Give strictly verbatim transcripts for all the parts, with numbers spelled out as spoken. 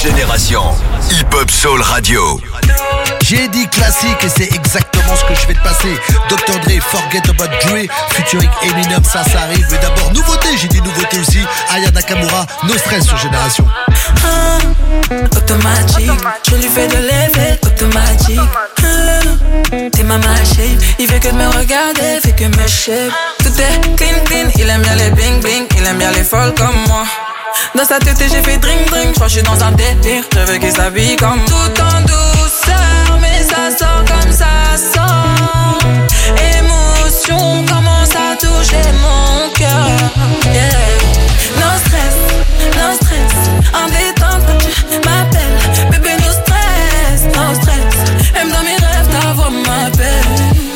Génération Hip Hop Soul Radio. J'ai dit classique et c'est exactement ce que je vais te passer. docteur Dre, Forget About Dre, featuring Eminem, ça, ça arrive. Mais d'abord, nouveauté, j'ai dit nouveauté aussi. Aya Nakamura, No Stress sur Génération. Ah, automatique, je lui fais de l'effet automatique. Ah, t'es ma shape, il fait que de me regarder, fait que me shape. Tout est clean, clean, il aime bien les bling bling, il aime bien les folles comme moi. Dans sa tête j'ai fait drink drink, j'crois que je suis dans un délire. Je veux qu'il s'habille comme tout en douceur, mais ça sort comme ça sort. Émotion commence à toucher mon cœur. Yeah. No stress, no stress, en détente quand tu m'appelles. Bébé no stress, no stress. Même dans mes rêves ta voix m'appelle.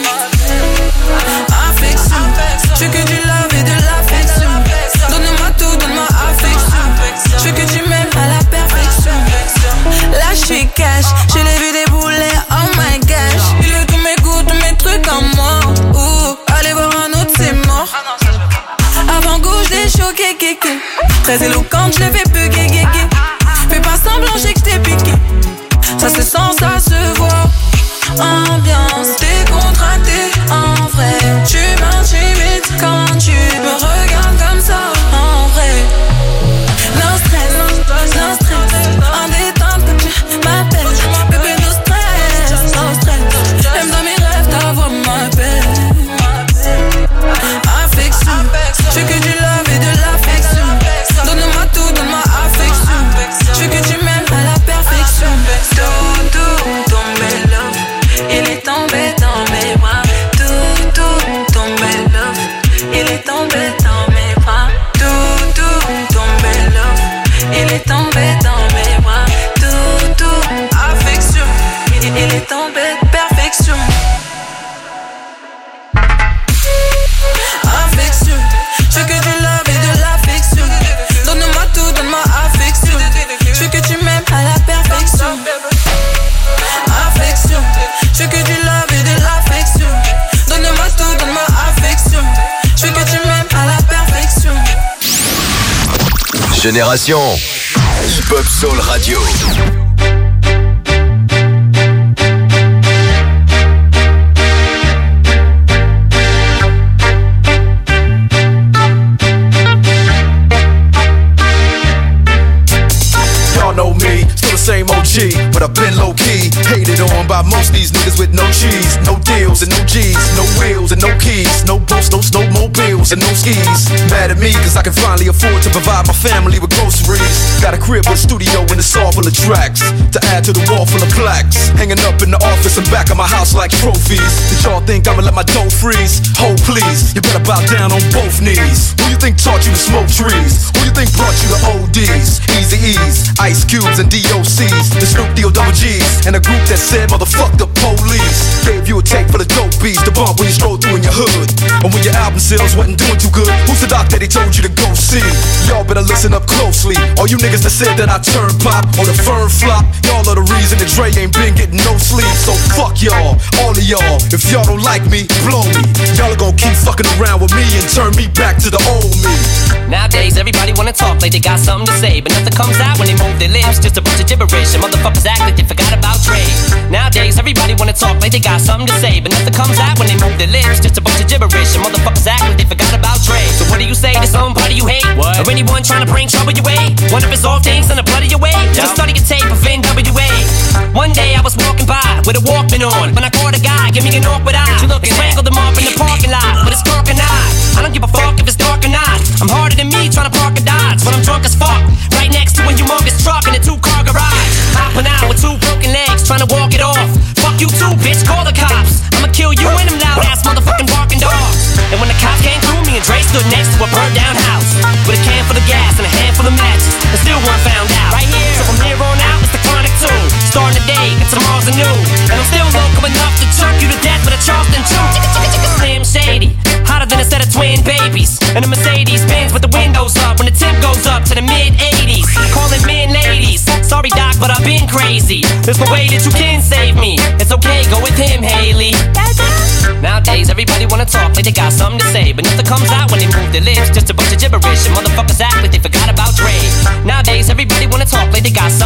Affection, je veux que du love et de l'affection. Donne-moi tout, donne-moi affection. Je veux que tu m'aimes à la perfection. Là je suis cash, je l'ai vu débouler, oh my gosh. Il veut tous mes goûts, tous mes trucs en moi. Ouh, allez voir un autre c'est mort. Avant gauche des choqués, kéké. Très éloquente, je l'ai fait peu guégué. Fais pas semblant, j'ai que t'ai piqué. Ça se sent, ça se voit. Ambiance décontractée, en vrai. Tu m'intimides quand tu me regardes comme ça, en vrai. No stress, no stress, en détente quand tu m'appelles. Bébé no stress, no stress. Même dans mes rêves ta voix m'appelle. Affection, je veux que du love et de l'affection. Donne-moi tout, donne-moi affection. Je veux que tu m'aimes à la perfection. Tout, tout, tomber love, il est tombé dans mes bras. Tout, tout, tomber love, il est tombé dans mes bras. Tout, tout, tomber love, il est tombé dans mes bras. Tout, tout, affection, il, il est tombé perfection. Affection, je veux que du love et de l'affection. Donne-moi tout, donne-moi affection. Je veux que tu m'aimes à la perfection. Affection, je veux que du love et de l'affection. Donne-moi tout, donne-moi affection. Je veux que tu m'aimes à la perfection. Génération Hip Hop Soul Radio. Know me, still the same O G, but I've been low-key. Hated on by most these niggas with no cheese, no deals and no G's, no wheels and no keys, no boats, no snowmobiles and no skis. Mad at me cause I can finally afford to provide my family with groceries. Got a crib with a studio and it's all full of tracks to add to the wall full of plaques. Hanging up in the office and back of my house like trophies. Did y'all think I'ma let my dough freeze? Hold please, you better bow down on both knees. Who you think taught you to smoke trees? Who you think brought you to O Ds, Easy E's, Ice Cubes and D O C's, the Snoop D O double G's, and a group that said motherfuck the police. Gave you a tape for the dope beats to bump when you stroll through in your hood. And when your album sales wasn't doing too good, who's the doc that he told you to go see? Y'all better listen up closely. All you niggas that said that I turn pop or the firm flop, y'all are the reason that Dre ain't been getting no sleep. So fuck y'all, all of y'all. If y'all don't like me, blow me. Y'all are gonna keep fucking around with me and turn me back to the old me. Nowadays everybody wanna talk like they got something to say, but nothing comes out when they move their lips. Just a bunch of gibberish and motherfuckers act like they forgot about Dre. Nowadays everybody wanna talk like they got something to say, but nothing comes out when they move their lips. Just a bunch of gibberish and motherfuckers act like they forgot about Dre. So what do you say to somebody you hate? What? Or anyone trying to bring trouble your way? One of his old things in the blood of your way? Just study a tape of N W A. One day I was walking by with a Walkman on when I caught a guy, give me an awkward eye. I strangled him up in the parking lot with his dark and eye. I don't give a fuck if it's dark or not. I'm harder than me trying to park a Dodge when I'm drunk as fuck. Right next to a humongous truck in a two-car garage. Hopping out with two broken legs, trying to walk it off. Fuck you too, bitch, call the cops. I'ma kill you and them loud-ass motherfucking barking dogs. And when the cops came through, me and Dre stood next to a burned-down house with a can full of gas and a handful of matches, and still weren't found out. Right here, so from here on out, it's the Chronic two. Starting today, and tomorrow's a new. And I'm still local enough to choke you to death with a Charleston chew. Chicka, chicka, chicka, Slim Shady, hotter than a set of twin babies. And a Mercedes Benz with the windows up when the temp goes up to the mid-eighties. Calling men ladies, sorry doc, but I've been crazy. There's no way that you can save me. It's okay, go with him, Haley. Nowadays everybody wanna talk like they got something to say, but nothing comes out when they move their lips. Just a bunch of gibberish and motherfuckers act like they forgot about Dre. Nowadays everybody wanna talk like they got something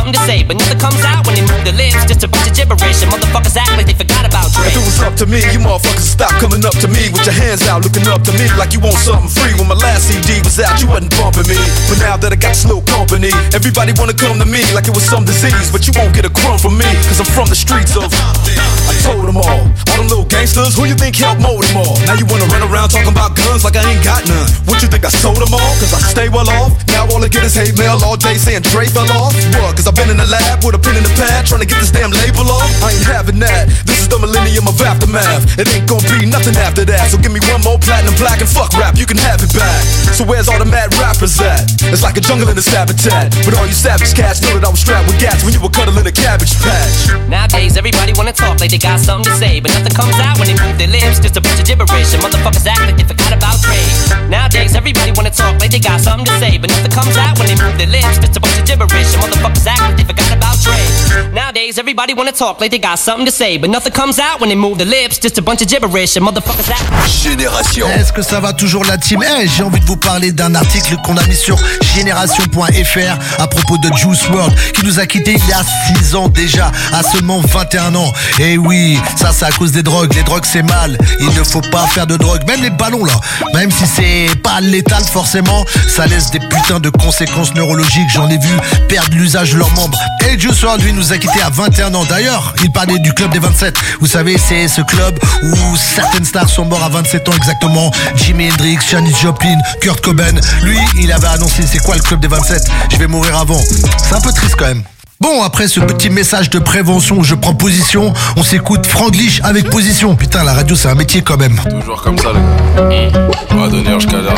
something to say, but nothing comes out when they move their lips. Just a bunch of gibberish, and motherfuckers act like they forgot about Dre. If it was up to me, you motherfuckers stop coming up to me with your hands out, looking up to me like you want something free. When my last C D was out, you wasn't bumping me, but now that I got this little company, everybody wanna come to me like it was some disease, but you won't get a crumb from me, cause I'm from the streets of. I told them all, all them little gangsters, who you think helped mold them all? Now you wanna run around talking about guns like I ain't got none. What you think I sold them all? Cause I stay well off. Now all I get is hate mail all day saying Dre fell off. What? Cause I've been in the lab with a pen in the pad trying to get this damn label off. I ain't having that. This is the millennium of aftermath. It ain't gonna be nothing after that. So give me one more platinum plaque and fuck rap, you can have it back. So where's all the mad rappers at? It's like a jungle in this habitat. But all you savage cats know that I was strapped with gats when you were cuddling a cabbage patch. Nowadays, everybody wanna talk like they got something to say, but nothing comes out when they move their lips. Just a bunch of gibberish, and motherfuckers act like they forgot about Dre. Nowadays, everybody wanna talk like they got something to say, but nothing comes out when they move their lips. Just a bunch of gibberish, and motherfuckers act like they forgot about Dre. Nowadays, everybody wanna talk like they got something to say, but nothing comes out when they move their lips. Just a bunch of gibberish, and motherfuckers act. Génération. Est-ce que ça va toujours la team? Eh, j'ai envie de vous parler d'un article qu'on a mis sur génération point f r à propos de Juice world, qui nous a quittés il y a six ans déjà, à seulement vingt et un ans. Et oui, ça c'est à cause des drogues. Les drogues c'est mal, il ne faut pas faire de drogue. Même les ballons là, même si c'est pas létal forcément, ça laisse des putains de conséquences neurologiques. J'en ai vu perdre l'usage de leurs membres. Et Juice world lui nous a quittés à vingt et un ans. D'ailleurs, il parlait du club des vingt-sept. Vous savez, c'est ce club où certaines stars sont morts à vingt-sept ans exactement. Jimi Hendrix, Janis Joplin, Kurt Cobain. Lui, il avait annoncé c'est quoi le club des vingt-sept? Je vais mourir avant. C'est un peu triste quand même. Bon, après ce petit message de prévention où je prends position, on s'écoute Franglish avec position. Putain, la radio c'est un métier quand même. Toujours comme ça les gars. On va donner jusqu'à la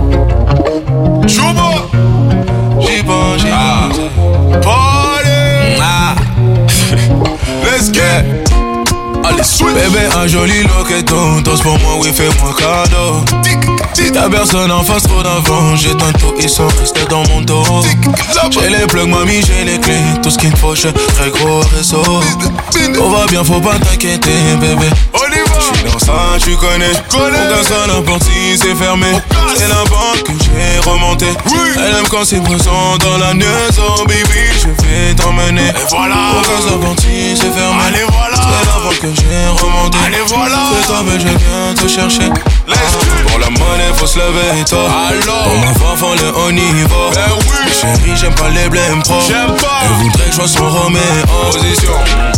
rami. Chouba. J'y pense, j'y pense. Party. Ah. Let's get. Allez, switch. Bébé, un joli loqueton. Tous pour moi, oui, fais-moi cadeau. T'as personne en face, trop d'avant. J'éteins tout, ils sont restés dans mon dos. J'ai les plugs, mamie, j'ai les clés. Tout ce qu'il me faut, j'ai très gros réseau. Tout va bien, faut pas t'inquiéter, bébé. J'suis dans ça, tu connais. Mon gars, ça, la porte, si c'est fermé. C'est la banque que j'ai remontée. Elle aime quand c'est présent dans la maison, baby. Je vais t'emmener. Et voilà. Mon gars, ça, porte, si c'est fermé. Allez, voilà. C'est la banque que j'ai remontée. Allez, voilà. C'est toi, mais je viens te chercher. Ah, pour la monnaie, faut se lever tôt. Pour ma femme, le haut niveau. Ben oui. Chérie, j'aime pas les blèmes pro. J'aime pas. Elle voudrait que je sois son Roméo. Position.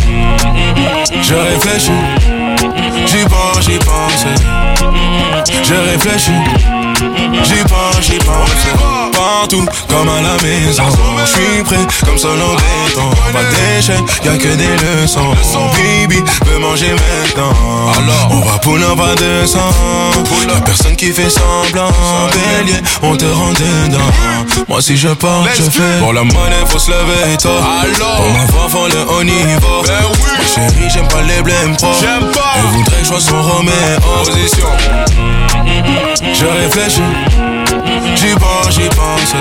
Je réfléchis. J'y pense, j'y pense. Je réfléchis. J'y pense, j'y pense. Partout, comme à la maison. J'suis prêt, comme seul en béton. Pas d'échec, y'a que des leçons. Bibi veut manger maintenant. Alors, on va pour un pas de sang. Y'a personne qui fait semblant. Bélier, on te rend dedans. Moi si je pars, je fais. Pour la monnaie, faut se lever tôt. Pour ma femme, le haut niveau. Ben oui. Ma chérie, j'aime pas les blèmes pro. J'aime pas. Elle voudrait que je sois son Roméo. Position. Je réfléchis. J'y pense, j'y pense.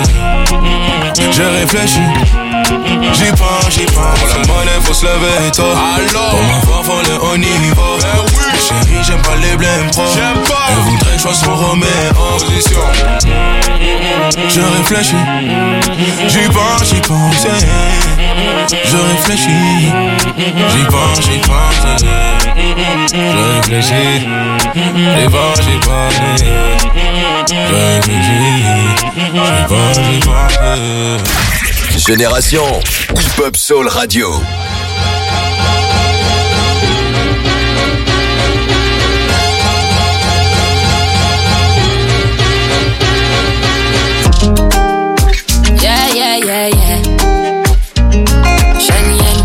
Je réfléchis. J'y pense, j'y pense. Pour la monnaie, faut se lever tôt. Pour ma femme, le haut niveau. Ben oui. Ma chérie, j'aime pas les blèmes pro. J'aime pas. Elle voudrait que je sois son Roméo. Position. Je réfléchis. J'y pense, j'y pense. Je réfléchis. J'y pense, j'y pense. Je réfléchis. J'y pense, j'y pense. Je réfléchis. J'y pense, j'y pense. Génération Hip-Hop Soul Radio. Yeah, yeah, yeah, yeah. Shenyang.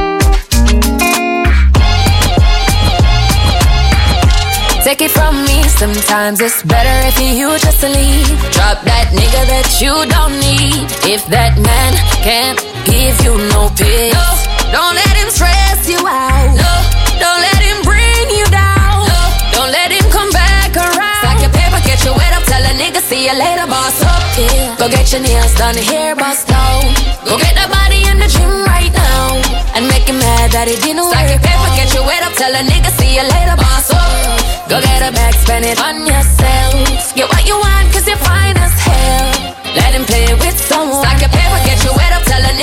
Take it from me, sometimes it's better if you just leave. Drop that nigga that you don't need. If that man can't give you no peace, no, don't let him stress you out. No, don't let him bring you down. No, don't let him come back around. Stack your paper, get your weight up, tell a nigga see you later, boss up. Yeah. Go get your nails done, hair bust down. Go get the body in the gym right now and make him mad that he didn't work. Stack your paper, get your weight up, tell a nigga see you later, boss up. Go get a bag, spend it on yourself. Get what you cause you're fine as hell. Let him play with someone. Stack your paper, get your wet up, tell a nigga see you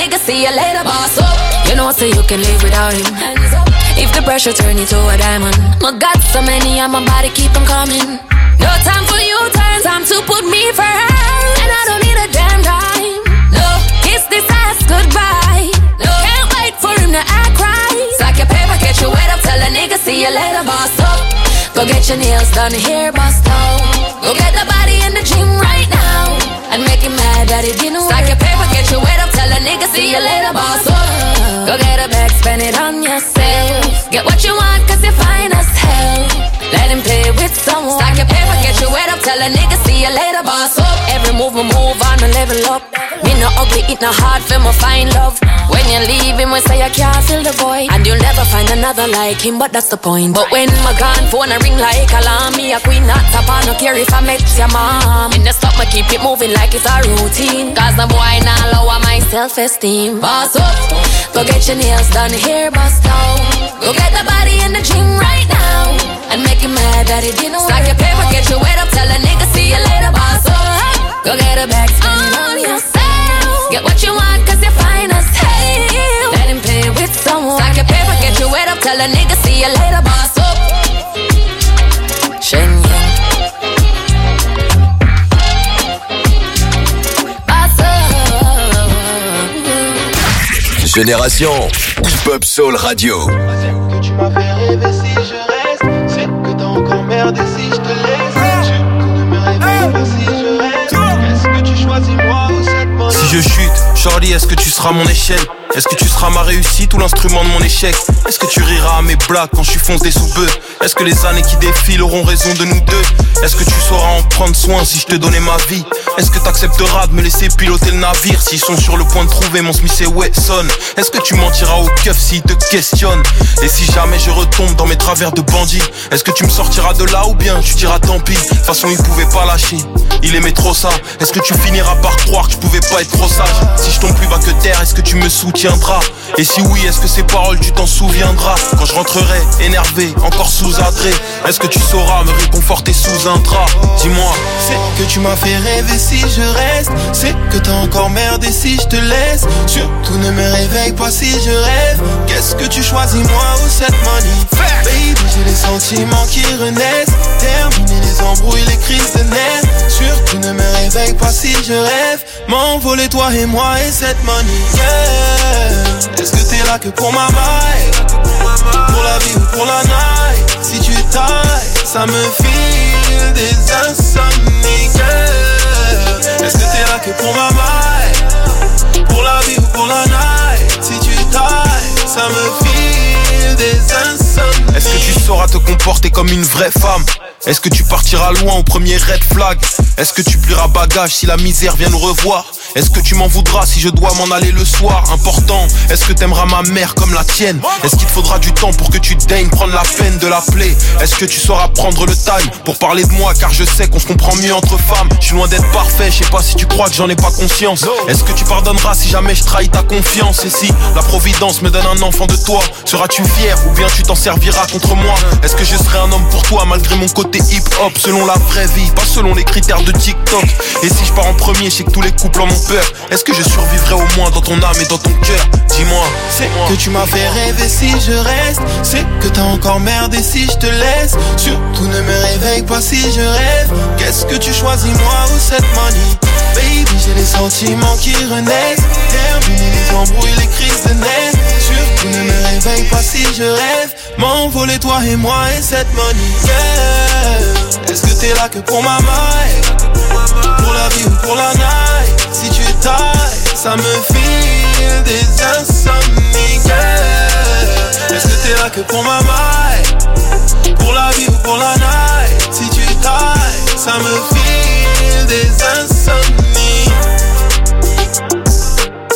you later, boss up. You know, so you can live without him. Hands up. If the pressure turn you to a diamond. I got so many and my body keep on coming. No time for you turn, time to put me first. And I don't need a damn dime. No, kiss this ass goodbye. No, can't wait for him to act right. Stack your paper, get your weight up, tell a nigga see you later, boss up. Go get your nails done here, boss down. Go get the body in the gym right now. And make him mad that he didn't work. Stack your paper, get your weight up, tell a nigga see you later, boss up. Go get a bag, spend it on yourself. Get what you want, cause you're fine as hell. Let him play with someone. Stack your paper, get your weight up, tell a nigga see you later, boss up. Every move we move on and level up. Me no ugly, it no hard for my find love. When you leave him, we say you can't fill the void. And you'll never find another like him, but that's the point. But when my gone, phone a ring like alarm. Me a queen, not top on, no care if I met your mom. In the stop, me keep it moving like it's a routine. Cause the boy now lower my self-esteem. Boss up, go get your nails done here, boss down. Go get the body in the gym right now. And make him mad that he didn't work. Stack your paper, get your weight up, tell a nigga see you later, boss up. Go get a bag, spend it on yourself. Get what you want, cause you're fine as hell. Let him play with someone. Stack your paper, get your weight up, tell a nigga see you later, boss up. Shen Yang. Boss up. Génération Hip-Hop Soul Radio. Que tu m'as fait rêver si je reste. C'est que t'as encore merdé si je te laisse. Tu ne me réveilles pas si je reste. Est-ce que tu choisis moi ou cette monnaie? Si je chute, Charlie, est-ce que tu seras mon échelle? Est-ce que tu seras ma réussite ou l'instrument de mon échec? Est-ce que tu riras à mes blagues quand je suis foncé sous bœuf? Est-ce que les années qui défilent auront raison de nous deux? Est-ce que tu sauras en prendre soin si je te donnais ma vie? Est-ce que t'accepteras de me laisser piloter le navire s'ils sont sur le point de trouver mon Smith et Wesson? Est-ce que tu mentiras au keuf s'ils te questionnent? Et si jamais je retombe dans mes travers de bandit, est-ce que tu me sortiras de là ou bien tu diras tant pis? De toute façon il pouvait pas lâcher, il aimait trop ça. Est-ce que tu finiras par croire que je pouvais pas être trop sage? Si je tombe plus bas que terre, est-ce que tu me soutiendras? Et si oui, est-ce que ces paroles tu t'en souviendras? Quand je rentrerai énervé, encore sous-adré, est-ce que tu sauras me réconforter sous un drap? Dis-moi. C'est que tu m'as fait rêver si je reste. C'est que t'as encore merdé si je te laisse. Surtout ne me réveille pas si je rêve. Qu'est-ce que tu choisis moi ou cette money? Baby, j'ai les sentiments qui renaissent. Terminer les embrouilles, les crises de nerfs. Surtout ne me réveille pas si je rêve. M'envoler toi et moi et cette money, yeah. Est-ce que t'es là que pour ma vibe? Pour la vie ou pour la night? Si tu tailles, ça me file des insomnies, yeah. Est-ce que t'es là que pour ma vibe? Pour la vie ou pour la night? Si tu tailles, ça me file des insomnies. Est-ce que tu sauras te comporter comme une vraie femme? Est-ce que tu partiras loin au premier red flag? Est-ce que tu plieras bagage si la misère vient nous revoir? Est-ce que tu m'en voudras si je dois m'en aller le soir? Important, est-ce que t'aimeras ma mère comme la tienne? Est-ce qu'il te faudra du temps pour que tu daignes prendre la peine de l'appeler? Est-ce que tu sauras prendre le time pour parler de moi? Car je sais qu'on se comprend mieux entre femmes. Je suis loin d'être parfait, je sais pas si tu crois que j'en ai pas conscience. Est-ce que tu pardonneras si jamais je trahis ta confiance? Et si la providence me donne un enfant de toi, seras-tu fier ou bien tu t'en serviras contre moi? Est-ce que je serai un homme pour toi malgré mon côté hip-hop selon la vraie vie, pas selon les critères de TikTok? Et si je pars en premier, je sais que tous les couples en ont peur. Est-ce que je survivrai au moins dans ton âme et dans ton cœur? Dis-moi. C'est que tu m'as fait rêver si je reste. C'est que t'as encore merdé si je te laisse. Surtout ne me réveille pas si je rêve. Qu'est-ce que tu choisis moi ou cette money? Baby, j'ai les sentiments qui renaissent. Terminer les embrouilles, les crises de nerfs. Surtout ne me réveille pas si je rêve. M'envoler toi et moi et cette money, yeah. Est-ce que t'es là que pour ma vibe? Pour la vie ou pour la night? Si tu tailles, ça me file des insomnies, yeah. Est-ce que t'es là que pour ma vibe? Pour la vie ou pour la night? Si tu tailles, ça me file des insomnies.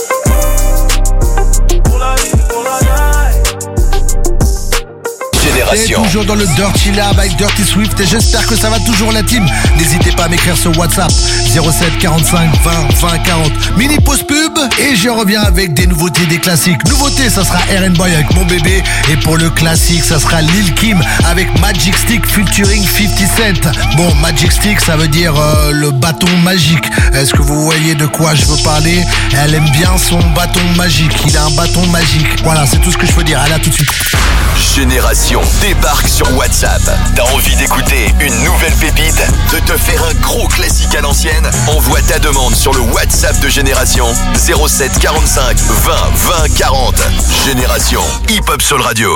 Pour la vie ou pour la night? Génération. Toujours dans le Dirty Lab avec Dirty Swift et j'espère que ça va toujours la team. N'hésitez pas à m'écrire sur WhatsApp zéro sept quarante-cinq vingt vingt quarante. Mini pause pub et je reviens avec des nouveautés, des classiques. Nouveauté, ça sera R and Boy avec Mon Bébé et pour le classique, ça sera Lil Kim avec Magic Stick featuring fifty Cent. Bon, Magic Stick, ça veut dire euh, le bâton magique. Est-ce que vous voyez de quoi je veux parler? Elle aime bien son bâton magique. Il a un bâton magique. Voilà, c'est tout ce que je peux dire. Allez, à tout de suite. Génération débarque sur WhatsApp. T'as envie d'écouter une nouvelle pépite, de te faire un gros classique à l'ancienne? Envoie ta demande sur le WhatsApp de Génération zéro sept quarante-cinq vingt vingt quarante. Génération Hip Hop Soul Radio.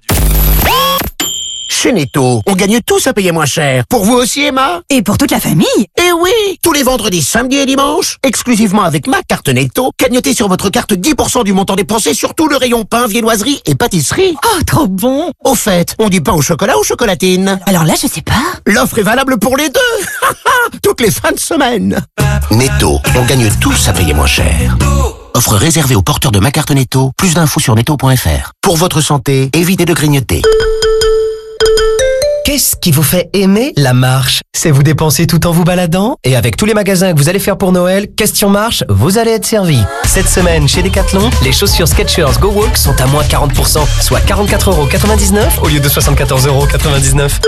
Chez Netto, on gagne tous à payer moins cher. Pour vous aussi, Emma? Et pour toute la famille? Eh oui! Tous les vendredis, samedis et dimanches, exclusivement avec ma carte Netto, gagnotez sur votre carte dix pour cent du montant dépensé sur tout le rayon pain, viennoiserie et pâtisserie. Oh, trop bon! Au fait, on dit pain au chocolat ou chocolatine? Alors là, je sais pas. L'offre est valable pour les deux! Toutes les fins de semaine. Netto, on gagne tous à payer moins cher. Offre réservée aux porteurs de ma carte Netto. Plus d'infos sur netto point f r. Pour votre santé, évitez de grignoter. Qu'est-ce qui vous fait aimer la marche? C'est vous dépenser tout en vous baladant? Et avec tous les magasins que vous allez faire pour Noël, question marche, vous allez être servi. Cette semaine, chez Decathlon, les chaussures Skechers Go Walk sont à moins quarante pour cent, soit quarante-quatre euros quatre-vingt-dix-neuf au lieu de soixante-quatorze euros quatre-vingt-dix-neuf.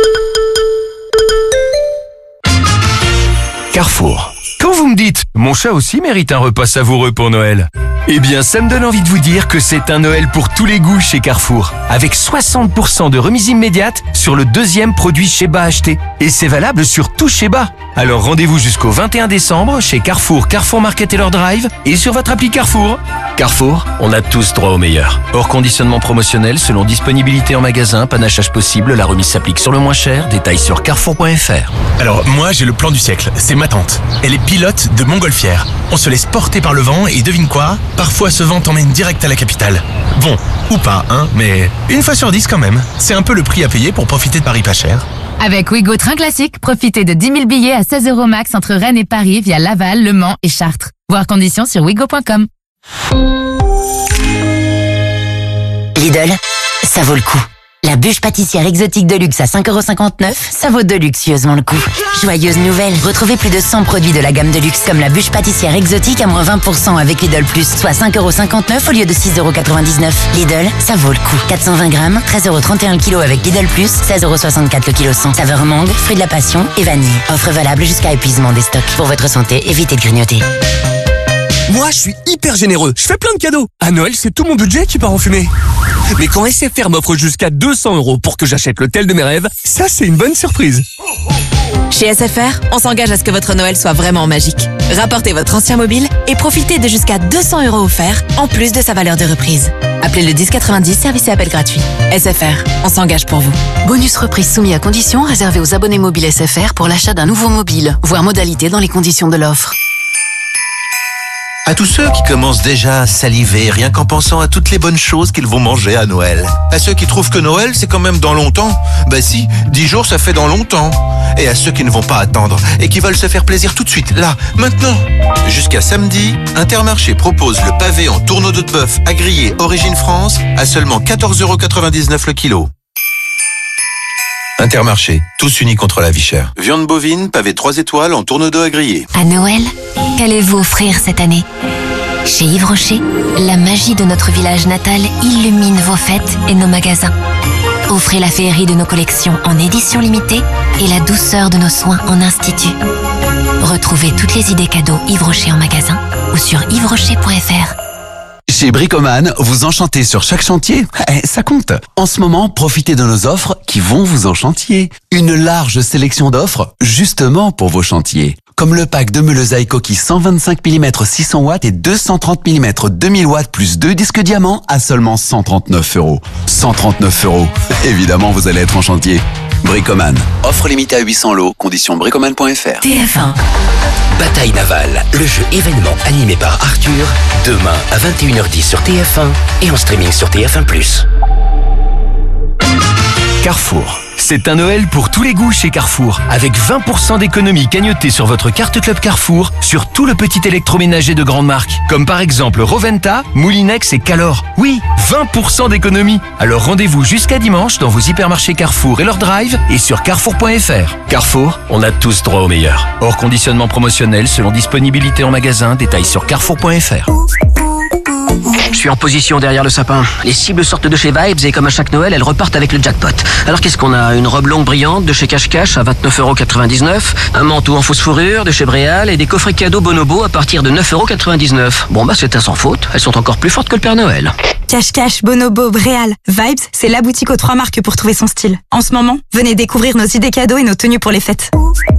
Carrefour. Quand vous me dites « Mon chat aussi mérite un repas savoureux pour Noël », eh bien ça me donne envie de vous dire que c'est un Noël pour tous les goûts chez Carrefour, avec soixante pour cent de remise immédiate sur le deuxième produit Sheba acheté. Et c'est valable sur tout Sheba. Alors rendez-vous jusqu'au vingt et un décembre chez Carrefour, Carrefour Market et leur Drive et sur votre appli Carrefour. Carrefour, on a tous droit au meilleur. Hors conditionnement promotionnel, selon disponibilité en magasin, panachage possible, la remise s'applique sur le moins cher, détails sur carrefour point f r. Alors moi j'ai le plan du siècle, c'est ma tante. Elle est pilote de Montgolfière. On se laisse porter par le vent et devine quoi? Parfois ce vent t'emmène direct à la capitale. Bon, ou pas, hein, mais une fois sur dix quand même. C'est un peu le prix à payer pour profiter de Paris pas cher. Avec Ouigo Train Classique, profitez de dix mille billets à seize euros max entre Rennes et Paris via Laval, Le Mans et Chartres. Voir conditions sur ouigo point com. Lidl, ça vaut le coup. La bûche pâtissière exotique de luxe à cinq euros cinquante-neuf, ça vaut deluxeusement le coup. Joyeuse nouvelle, retrouvez plus de cent produits de la gamme de luxe comme la bûche pâtissière exotique à moins vingt pour cent avec Lidl Plus, soit cinq euros cinquante-neuf au lieu de six euros quatre-vingt-dix-neuf. Lidl, ça vaut le coup. quatre cent vingt grammes, treize euros trente et un le kilo avec Lidl Plus, seize euros soixante-quatre le kilo cent. Saveur mangue, fruit de la passion et vanille. Offre valable jusqu'à épuisement des stocks. Pour votre santé, évitez de grignoter. Moi, je suis hyper généreux. Je fais plein de cadeaux. À Noël, c'est tout mon budget qui part en fumée. Mais quand S F R m'offre jusqu'à deux cents euros pour que j'achète l'hôtel de mes rêves, ça, c'est une bonne surprise. Chez S F R, on s'engage à ce que votre Noël soit vraiment magique. Rapportez votre ancien mobile et profitez de jusqu'à deux cents euros offerts, en plus de sa valeur de reprise. Appelez le dix quatre-vingt-dix, service et appel gratuit. S F R, on s'engage pour vous. Bonus reprise soumis à conditions, réservé aux abonnés mobiles S F R pour l'achat d'un nouveau mobile. Voir modalité dans les conditions de l'offre. À tous ceux qui commencent déjà à saliver rien qu'en pensant à toutes les bonnes choses qu'ils vont manger à Noël. À ceux qui trouvent que Noël c'est quand même dans longtemps. Bah si, dix jours ça fait dans longtemps. Et à ceux qui ne vont pas attendre et qui veulent se faire plaisir tout de suite, là, maintenant. Jusqu'à samedi, Intermarché propose le pavé en tourneau de bœuf à griller Origine France à seulement quatorze euros quatre-vingt-dix-neuf le kilo. Intermarché, tous unis contre la vie chère. Viande bovine, pavé trois étoiles en tourneau d'eau à griller. À Noël, qu'allez-vous offrir cette année? Chez Yves Rocher, la magie de notre village natal illumine vos fêtes et nos magasins. Offrez la féerie de nos collections en édition limitée et la douceur de nos soins en institut. Retrouvez toutes les idées cadeaux Yves Rocher en magasin ou sur yves rocher point f r. Chez Bricoman, vous enchantez sur chaque chantier, eh, ça compte. En ce moment, profitez de nos offres qui vont vous enchantier. Une large sélection d'offres, justement pour vos chantiers. Comme le pack de meules à coquille cent vingt-cinq millimètres six cents watts et deux cent trente millimètres deux mille watts plus deux disques diamants à seulement cent trente-neuf euros. cent trente-neuf euros. Évidemment, vous allez être en chantier. Bricoman. Offre limitée à huit cents lots. Conditions bricoman point f r. T F un. Bataille navale, le jeu événement animé par Arthur, demain à vingt et une heures dix sur T F un et en streaming sur T F un plus. Carrefour. C'est un Noël pour tous les goûts chez Carrefour. Avec vingt pour cent d'économie cagnotée sur votre carte Club Carrefour sur tout le petit électroménager de grande marque. Comme par exemple Roventa, Moulinex et Calor. Oui, vingt pour cent d'économie. Alors rendez-vous jusqu'à dimanche dans vos hypermarchés Carrefour et leur drive et sur carrefour point f r. Carrefour, on a tous droit au meilleur. Hors conditionnement promotionnel selon disponibilité en magasin. Détails sur carrefour point f r. Je suis en position derrière le sapin. Les cibles sortent de chez Vibes et comme à chaque Noël, elles repartent avec le jackpot. Alors qu'est-ce qu'on a? Une robe longue brillante de chez Cache Cache à vingt-neuf euros quatre-vingt-dix-neuf, un manteau en fausse fourrure de chez Bréal et des coffrets cadeaux Bonobo à partir de neuf euros quatre-vingt-dix-neuf. Bon bah c'est un sans faute, elles sont encore plus fortes que le Père Noël. Cache Cache, Bonobo, Bréal, Vibes, c'est la boutique aux trois marques pour trouver son style. En ce moment, venez découvrir nos idées cadeaux et nos tenues pour les fêtes.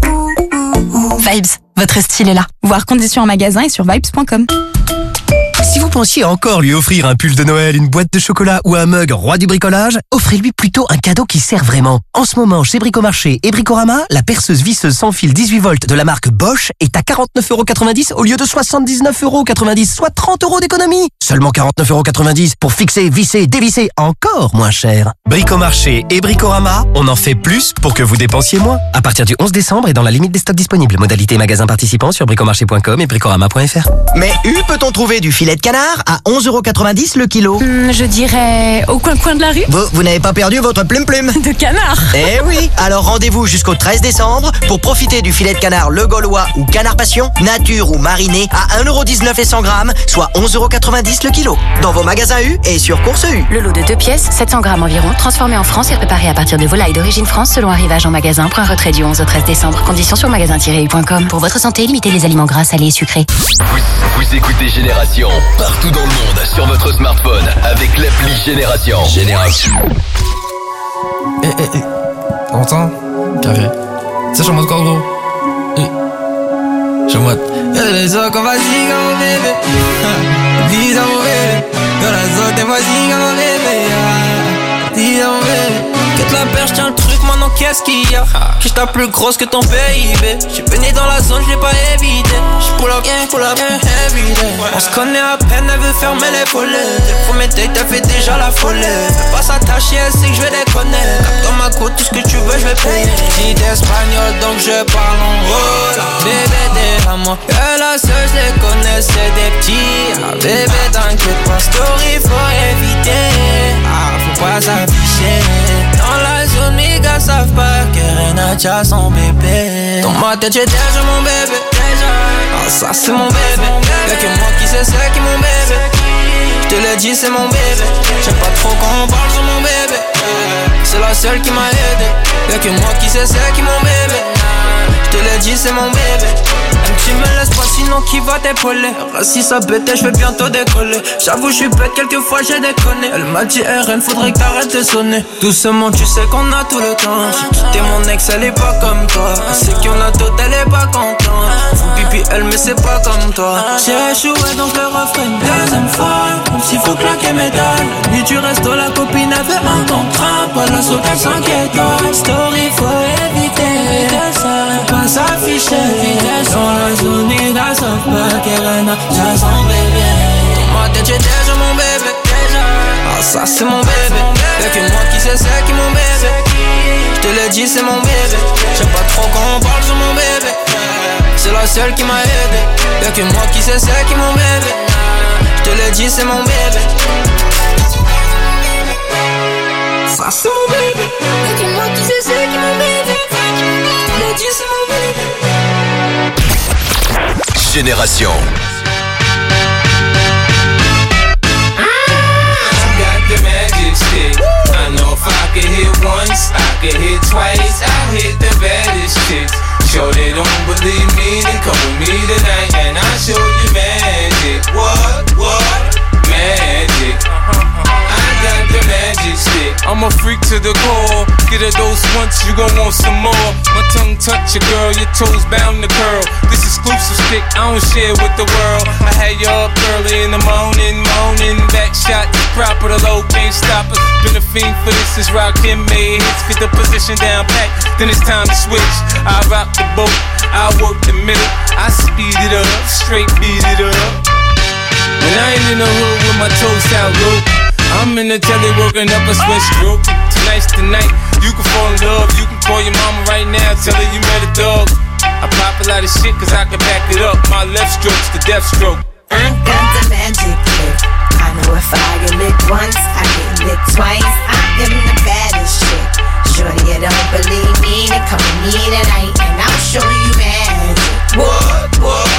Vibes, votre style est là. Voir conditions en magasin et sur vibes point com. Si vous pensiez encore lui offrir un pull de Noël, une boîte de chocolat ou un mug roi du bricolage, offrez-lui plutôt un cadeau qui sert vraiment. En ce moment, chez Bricomarché et Bricorama, la perceuse visseuse sans fil dix-huit volts de la marque Bosch est à quarante-neuf euros quatre-vingt-dix au lieu de soixante-dix-neuf euros quatre-vingt-dix, soit trente euros d'économie. Seulement quarante-neuf euros quatre-vingt-dix pour fixer, visser, dévisser, encore moins cher. Bricomarché et Bricorama, on en fait plus pour que vous dépensiez moins. À partir du onze décembre et dans la limite des stocks disponibles. Modalité magasin participant sur bricomarché point com et bricorama point f r. Mais où peut-on trouver du filet de canard à onze euros quatre-vingt-dix le kilo? Hum, je dirais au coin-coin de la rue. Vous, vous n'avez pas perdu votre plume-plume de canard? Eh oui. Alors rendez-vous jusqu'au treize décembre pour profiter du filet de canard Le Gaulois ou Canard Passion, nature ou mariné à un euro dix-neuf et cent grammes, soit onze euros quatre-vingt-dix le kilo. Dans vos magasins U et sur Course U. Le lot de deux pièces, sept cents grammes environ, transformé en France et préparé à partir de volailles d'origine France selon arrivage en magasin. Point retrait du onze au treize décembre. Conditions sur magasin tiret u point com. Pour votre santé, limitez les aliments gras, salés et sucrés. Vous, vous écoutez Génération partout dans le monde sur votre smartphone avec l'appli Génération. Génération. Eh, eh, eh. T'entends? Carré. Tu sais, je suis en mode quoi, gros? Eh. Je suis en mode. Y'a les autres qu'on va ziga, mon bébé. Dis à mon bébé. Y'a les autres, t'es moi ziga, mon bébé. Dis à mon bébé. Quitte la perche, tiens le truc, maintenant qu'est-ce qu'il y a? Que j't'as plus grosse que ton P I B. J'suis baigné dans la zone, j'l'ai pas évité. J'pull up, j'pull up, everyday. On se connaît à peine, elle veut fermer les volets. Dès le premier date, t'as fait déjà la folie. Fais pas s'attacher, elle sait que j'vais déconner. Cap dans ma côte, tout ce que tu veux, j'vais payer. J'ai d'espagnol, donc je parle en rôle. Bébé, derrière moi, que la seule, j'les connais, c'est des petits. Ah, bébé, t'inquiète pas, story, faut éviter. Ah, faut pas s'afficher. Dans la zone, mes gars savent pas que Renatia son bébé. Dans ma tête, j'ai déjà mon bébé. Ah, ça c'est mon bébé. Y'a que moi qui sais c'est qui mon bébé. J'te l'ai dit, c'est mon bébé. J'aime pas trop quand on parle sur mon bébé. C'est la seule qui m'a aidé. Y'a que moi qui sais c'est qui mon bébé. J'te l'ai dit, c'est mon bébé. Un petit me laisse pas sinon qui va t'épauler. Si ça bête, je vais bientôt décoller. J'avoue, je suis bête, quelquefois j'ai déconné. Elle m'a dit R N, faudrait que t'arrêtes de sonner. Doucement, tu sais qu'on a tout le temps. J'ai quitté mon ex, elle est pas comme toi. Elle sait qu'il y en a d'autres, elle est pas contente. Faut pipi, elle, mais c'est pas comme toi. J'ai échoué, donc le refrain une deuxième fois. Même s'il faut claquer mes dalles. Nuit du resto, la copine avait un contrat. Pas la saute, elle s'inquiète. Story, faut éviter ça. Pas s'afficher. Dans la zone, les gars savent pas qu'elle a déjà son bébé. Dans ma tête, j'ai déjà mon bébé. Ah, ça c'est mon bébé. Y'a que moi qui sais c'est qui mon bébé. J'te l'ai dit, c'est mon bébé. J'aime pas trop quand on parle sur mon bébé. C'est la seule qui m'a aidé. Y'a que moi qui sais c'est qui mon bébé. J'te l'ai dit, c'est mon bébé. Ça c'est mon bébé. Y'a que moi qui sais c'est qui mon bébé. J'te l'ai dit, c'est mon bébé. Génération. I know if I could hit once, I could hit twice. I hit the baddest chicks. Sure they don't believe me, then come with me tonight and I'll show you magic. What, what? Magic. I got the magic stick. I'm a freak to the core. Get a dose once, you gon' want some more. My tongue touch your girl, your toes bound to curl. This exclusive stick, I don't share with the world. I had you up early in the morning, moaning. Back shot, proper, the low, can't stop us. Been a fiend for this, is rockin' made hits. Get the position down pat, then it's time to switch. I rock the boat, I work the middle. I speed it up, straight beat it up. When I ain't in the hood with my toes out low, I I'm in the telly working up a sweat stroke. Tonight's the night, you can fall in love. You can call your mama right now, tell her you met a dog. I pop a lot of shit cause I can back it up. My left stroke's the death stroke. I got the magic trick. I know if I get licked once, I get licked twice. I am the baddest chick. Shorty, you don't believe me, then come with me tonight and I'll show you magic. What, what?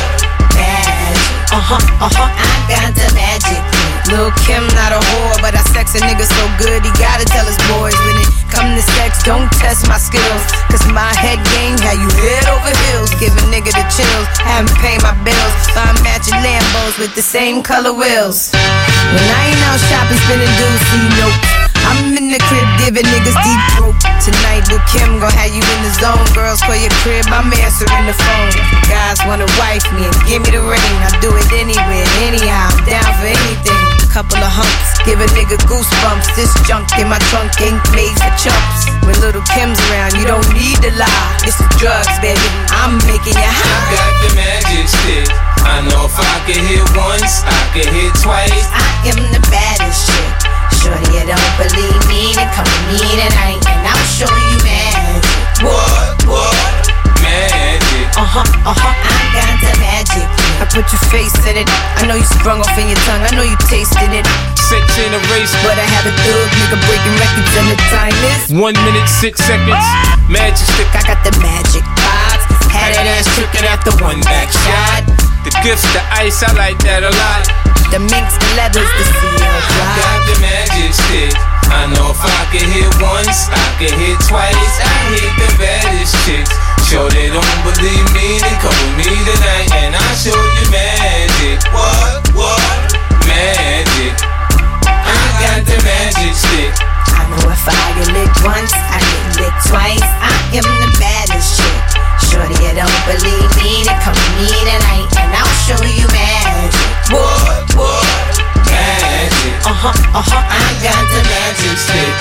Magic. Uh-huh, uh-huh, I got the magic trick. Lil' Kim not a whore, but I sex a nigga so good he gotta tell his boys when it come to sex, don't test my skills. Cause my head game had you head over heels. Give a nigga the chills, haven't paid my bills. Find matching Lambos with the same color wheels. When I ain't out shopping, spending dudes, see nope. I'm in the crib giving niggas deep throat. Tonight, Lil' Kim gon' have you in the zone. Girls call your crib, I'm answering the phone. Guys wanna wife me and give me the ring. I do it anywhere, anyhow, I'm down for anything. Couple of humps, give a nigga goosebumps. This junk in my trunk ain't made for chumps. When Little Kim's around, you don't need to lie. It's the drugs, baby, I'm making you high. I got the magic stick. I know if I can hit once, I can hit twice. I am the baddest chick. Shorty, you don't believe me, then come with me tonight and I'll show you magic. What, what? Magic. Uh-huh, uh-huh, I got the magic. I put your face in it. I know you sprung off in your tongue, I know you tasted it. Six in a race, but I have a thug nigga breaking records and the time is one minute, six seconds. Magic stick, I got the magic vibes. Had that ass tricking after one back shot. The gifts, the ice, I like that a lot. The minks, the leathers, the seal I got the magic stick. I know if I can hit once, I can hit twice. I hit the baddest chicks. Sure they don't believe me, then come with me tonight and I'll show you magic. What, what? Magic. I got the magic stick. I know if I get licked once, I get licked twice. I am the baddest chick. Shorty, you don't believe me, then come with me tonight and I'll show you magic. What, what? Magic. Uh-huh, uh-huh, I got the magic stick.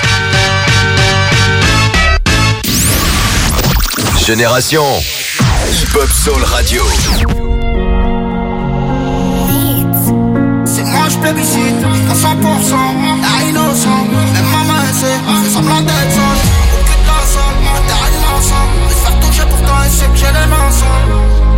Génération Hip-Hop Soul Radio. C'est moi je plébiscite à cent pour cent, la innocent. Même maman elle sait, c'est semblant d'être seule. Au cul de la salle, on termine ensemble. Je vais faire toucher pourtant elle sait que j'ai les mains sales.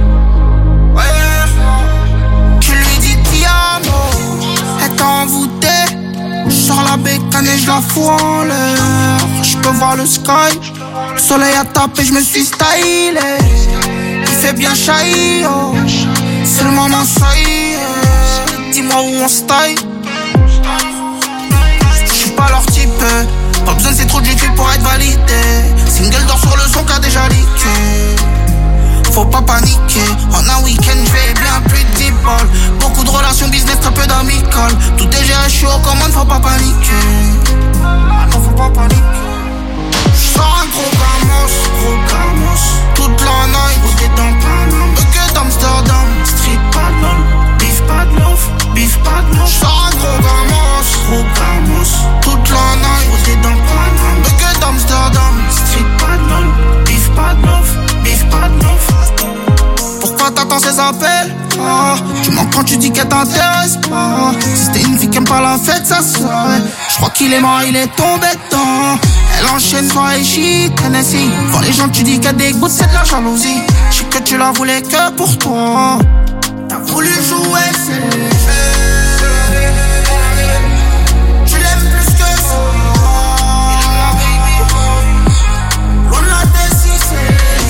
Ouais, tu lui dis ti amo, elle t'a envoûté. Je sors la bécane et je la fous en l'air. Je peux voir le sky. Le soleil a tapé, je me suis stylé. Il fait bien chahi, oh. C'est le moment, ça y est. Dis-moi où on se taille. J'suis pas leur type. Pas besoin de c'est trop du cul pour être validé. Single d'or sur le son qu'a déjà leaké. Faut pas paniquer. En un week-end, j'vais bien plus de deep ball. Beaucoup de relations business, très peu d'amical. Tout est géré, j'suis aux commandes, faut pas paniquer. Ah non, faut pas paniquer. J'sors un gros gamos, gros gamos. Toute la night, roulé dans Paname. Bucket d'Amsterdam, street pas de lol. Beef pas de love, beef pas de love. J'sors un gros gamos, gros gamos. Toute la night, roulé dans Paname. Bucket d'Amsterdam, street pas de lol. Beef pas de love, beef pas de love. Pourquoi t'attends ces appels? Ah, tu mens quand tu dis qu'elle t'intéresse pas. Si c'était une fille qui aime pas la fête, ça serait. J'crois qu'il est mort, il est tombé dedans. Elle enchaîne soirée shit, Tennessee. Quand les gens tu dis qu'elle dégoûte, c'est de la jalousie. J'sais que tu la voulais que pour toi. T'as voulu jouer, c'est le jeu. Tu l'aimes plus que ça. L'on l'a décidé, c'est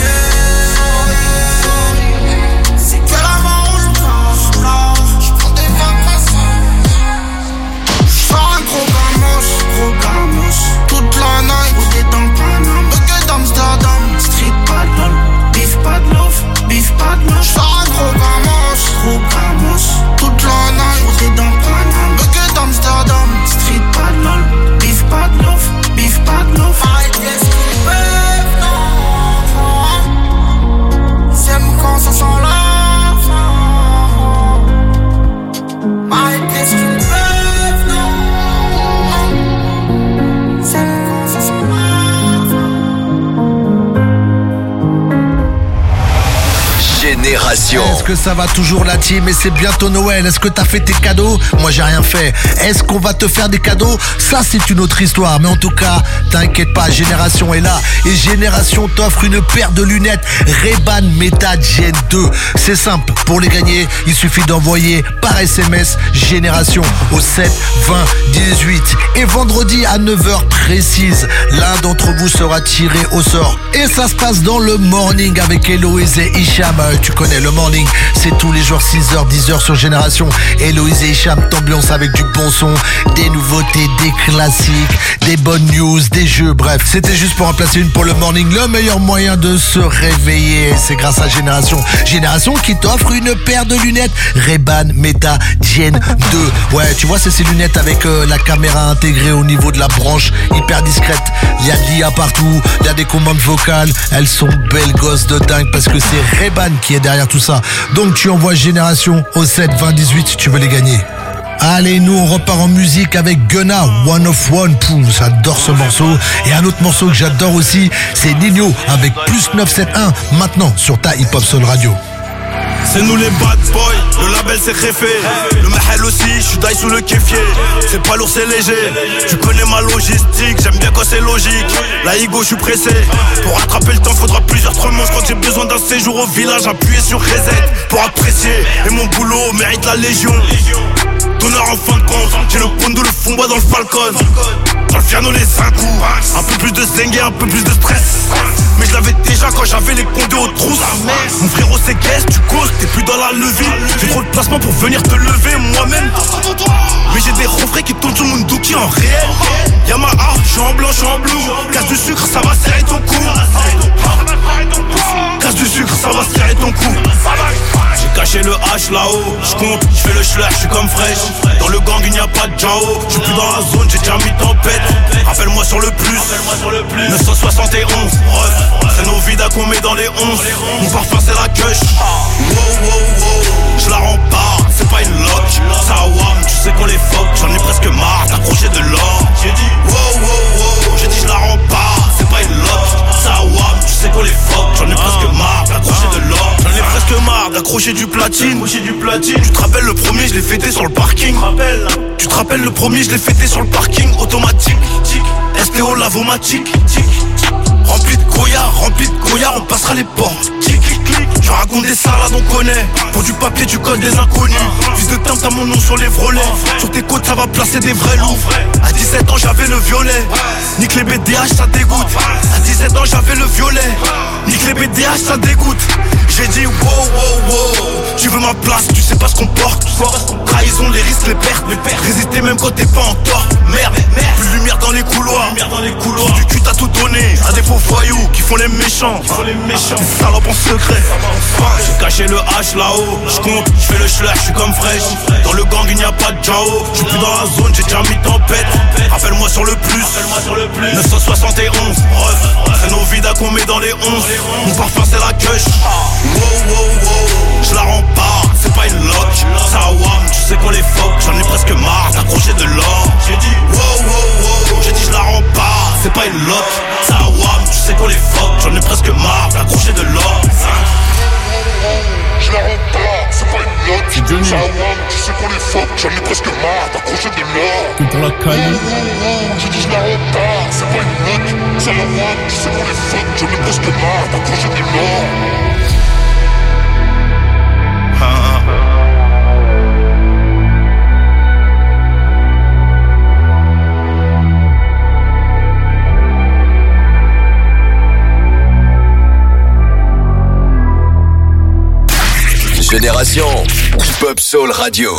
mieux. C'est que la mort je passe là. J'prends des vacances. J'sors un gros gamos, gros gamos. Toute la night, roulé dans Paname. Bucket d'Amsterdam, street pas de lol. Beef pas de love, beef pas de love. J'sors un gros gamos, gros gamos. Toute la night, roulé dans Paname. Bucket d'Amsterdam, street pas de lol. Beef pas de love, beef pas de love. Arrête qu'est-ce qu'ils peuvent, non. Ils aiment quand ça sent la fin. Arrête qu'est-ce qu'ils peuvent, non. Ils aiment quand ça sent la fin. Génération. Est-ce que ça va toujours la team et c'est bientôt Noël? Est-ce que t'as fait tes cadeaux? Moi j'ai rien fait. Est-ce qu'on va te faire des cadeaux? Ça c'est une autre histoire. Mais en tout cas, t'inquiète pas, Génération est là. Et Génération t'offre une paire de lunettes Ray-Ban Meta Gen deux. C'est simple, pour les gagner, il suffit d'envoyer par S M S Génération au sept vingt dix-huit. Et vendredi à neuf heures précise, l'un d'entre vous sera tiré au sort. Et ça se passe dans le morning avec Héloïse et Hicham. Euh, tu connais le morning, c'est tous les jours six heures dix heures sur Génération. Héloïse et Hicham t'ambiance avec du bon son, des nouveautés, des classiques, des bonnes news, des jeux, bref. C'était juste pour en placer une pour le morning, le meilleur moyen de se réveiller. C'est grâce à Génération. Génération qui t'offre une paire de lunettes Ray-Ban Meta Gen deux. Ouais, tu vois, c'est ces lunettes avec euh, la caméra intégrée au niveau de la branche, hyper discrète. Il y a de l'I A partout, il y a des commandes vocales. Elles sont belles gosses de dingue parce que c'est Ray-Ban qui est derrière tout ça. Donc tu envoies Génération au sept vingt dix-huit si tu veux les gagner. Allez, nous on repart en musique avec Gunna, One of One. Pouh, j'adore ce morceau. Et un autre morceau que j'adore aussi, c'est Nino avec plus neuf cent soixante-onze maintenant sur ta Hip Hop Soul Radio. C'est nous les bad boys, le label c'est réfé. Le mahel aussi, je suis d'ail sous le kéfier. C'est pas lourd, c'est léger. Tu connais ma logistique, j'aime bien quand c'est logique. La Igo, je suis pressé. Pour rattraper le temps, faudra plusieurs tremonts. Je crois que j'ai besoin d'un séjour au village, appuyer sur reset pour apprécier. Et mon boulot mérite la légion. Donneur en fin de compte, j'ai le pondo, le fond bois dans le Falcon. Dans le piano les cinq coups, un peu plus de zengue et un peu plus de stress. Mais je l'avais déjà quand j'avais les condés aux trousses. Mon frérot c'est qu'est-ce, tu causes, t'es plus dans la levée. J'ai trop de placement pour venir te lever moi-même. Mais j'ai des refrains qui tournent sur mon dookie en réel. Yamaha, je suis en blanc, je suis en bleu. Casse du sucre, ça va serrer ton cou. Casse du sucre, ça va serrer ton cou. J'ai caché le H là-haut, je compte, je fais le schler, je suis comme fraîche. Dans le gang il n'y a pas de Jao, je suis plus dans la zone, j'ai déjà mis tempête. Rappelle-moi sur le plus, neuf cent soixante et onze. C'est nos vidas qu'on met dans les onze. Mon parfum c'est la gush. Wow wow wow, je la rends pas, c'est pas une lock. Ça wam, tu sais qu'on les fuck, j'en ai presque marre d'accrocher de l'or. J'ai dit wow wow wow, j'ai dit je la rends pas, c'est pas une lock. Ça wam, tu sais qu'on les fuck, j'en ai presque marre d'accrocher de l'or. J'en ai presque marre d'accrocher du platine. Du platine. Tu te rappelles le premier, je l'ai fêté sur le parking. Tu te rappelles le premier, je l'ai fêté sur le parking automatique. S T O lavomatique. Rempli de Goya, rempli de Goya, on passera les portes. Je raconte des salades, on connaît. Pour du papier, tu codes des inconnus. Fils de temps, t'as mon nom sur les vrolets. Sur tes côtes, ça va placer des vrais loups. À dix-sept ans, j'avais le violet. Nique les B D H, ça dégoûte. À dix-sept ans, j'avais le violet. Nique les B D H, ça dégoûte. J'ai dit wow, wow, wow. Tu veux ma place, tu sais pas ce qu'on porte. Trahison, les risques, les pertes. Résister même quand t'es pas en tort. Merde, plus de lumière dans les couloirs. Pour du cul, t'as tout donné à des faux voyous qui font les méchants. Des salopes en secret. J'ai caché le H là-haut. J'compte, j'fais le schler, j'suis comme fraîche. Dans le gang, il n'y a pas de Jao. J'suis plus dans la zone, j'ai déjà mis tempête. Rappelle-moi sur le plus, neuf cent soixante et onze. C'est nos vidas qu'on met dans les onze. Mon parfum, c'est la gush. Wow, wow, wow, je la rends pas, c'est pas une lock. Ça wam, tu sais qu'on les fuck, j'en ai presque marre d'accrocher de l'or. J'ai dit wow, wow, wow, j'ai dit je la rends pas, c'est pas une lock. Ça wam, tu sais qu'on les fuck, j'en ai presque marre d'accrocher de l'or. Je la rends pas, c'est pas une lock. Ça wam, tu sais qu'on les fuck, j'en ai presque marre d'accrocher de l'or. Tout pour la caille. J'ai dit je la rends pas, c'est pas une lock. Ça wam, tu sais qu'on les fuck, j'en ai presque marre d'accrocher de l'or. Génération Hip Hop Soul Radio.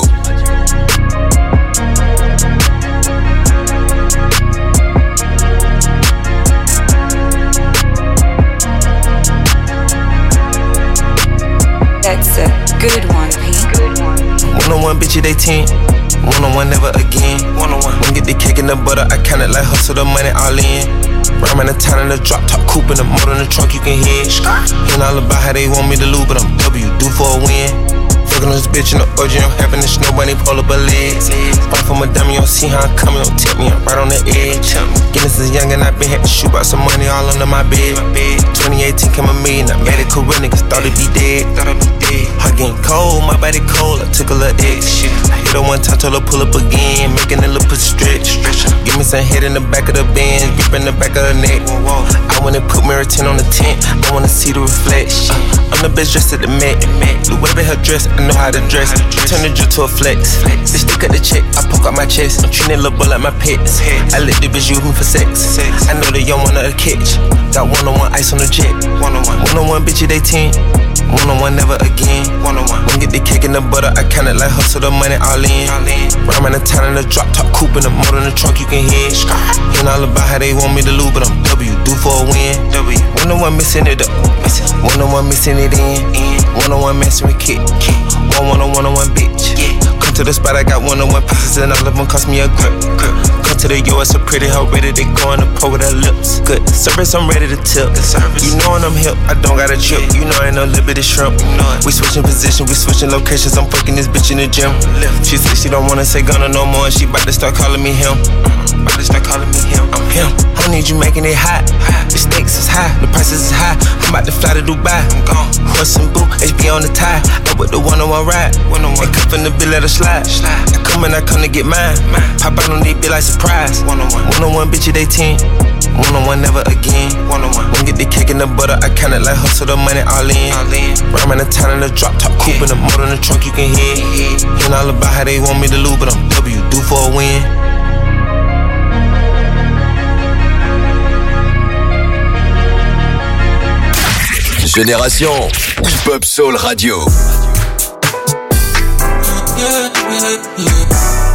That's a good one, P. One on one, bitch, they ten. One on one, never again. One on one. Wanna get the cake and the butter, I count it like hustle the money all in. Rhyme in the town in the drop top coupe in the motor in the trunk, you can hear it. Ain't all about how they want me to lose, but I'm W, due for a win. Fucking on this bitch in the O G, I'm having this nobody pull up a lid. Bought from a dummy, you don't see how I'm coming, don't tip me, I'm right on the edge. Guinness is young and I been had to shoot out some money all under my bed. twenty eighteen came a million, I made it cool, real niggas thought it'd be dead. Heart getting cold, my body cold, I took a little X. I hit her one time, told her pull up again, making the little pussy stretch. Give me some head in the back of the Benz, grip in the back of the neck. I wanna put mirror tint on the tent, I wanna see the reflection. I'm the best dressed at the Met. The way her dress, I know how to dress. Turn the drip to a flex. They stick at the check, I poke out my chest. I'm treating little boy like my pets. I let the bitch use me for sex. I know they young wanna catch. Got one on one ice on the jet. One on one, one on one, bitch, they ten. One on one, never again. One on one, when get the cake in the butter, I kinda like hustle the money all in. Rhyme in the town in the drop top coupe in the motor in the trunk, you can hear. Ain't all about how they want me to lose, but I'm W, do for a win. W, one on one missing it up. One on one missing it in. One on one messing with kid. One one on one on one bitch. Come to the spot, I got one on one pieces and all of them cost me a grip. Come to the U S, a pretty hoe ready to go in the pour with her lips. Good service, I'm ready to tip. You know when I'm hip, I don't got a trip. You know I ain't no little bit of shrimp. We switching position, we switching locations. I'm fucking this bitch in the gym. She said she don't wanna say Gunna no more, and she bout to start calling me him. Bout to start calling me him. I'm him. I need you making it hot. The stakes is high, the prices is high. I'm about to fly to Dubai. I'm gone. Horse and boo, H B on the tie. Up with the one on one ride. One on one cup in the bill, let her slide. I come and I come to get mine. Pop out on these be like surprise. One on one, one on one, bitch, they ten. One on one, never again. One on one, when get the cake in the butter, I kinda like hustle the money all in. Rhyme in the town in the drop top coupe in the motor in the trunk, you can hear. Ain't all about how they want me to lose, but I'm W, do for a win. Génération Hip-Hop Soul Radio. Yeah, yeah, yeah.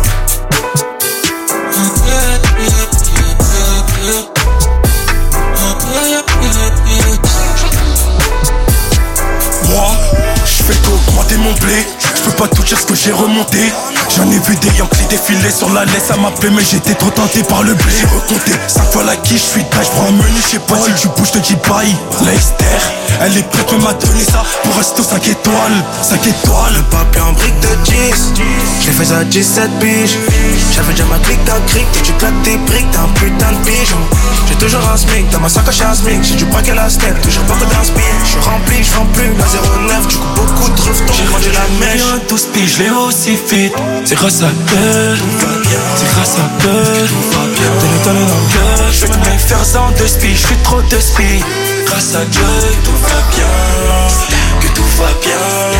Moi, je fais qu'augmenter mon blé. Je peux pas tout dire ce que j'ai remonté. J'en ai vu des Yankees défiler sur la laisse, ça m'appelait mais j'étais trop tenté par le blé. J'ai recompté cinq fois la quiche, je suis taille, je prends un menu, je sais pas si tu bouges, je te dis bye. La Esther, elle est prête, mais m'a donné ça pour rester cinq étoiles, cinq étoiles. Le papier en brique de dix, j'ai fait ça dix-sept piges. J'avais déjà ma clique d'un cric, et tu claques tes briques, t'as un putain de pigeon. J'ai toujours un smic, dans ma sacoche à un smic, j'ai du paquet la steak, toujours beaucoup d'inspire. J'suis rempli, j'vends plus, la zéro neuf, du coup beaucoup de refs, j'ai rendu la mèche. douze piges, je l'ai aussi fit. C'est grâce à elle, c'est grâce à elle. T'es l'étonné dans le cœur, je vais tout faire sans deux spies, je suis trop de spies. Grâce à Dieu, tout va bien, que tout va bien.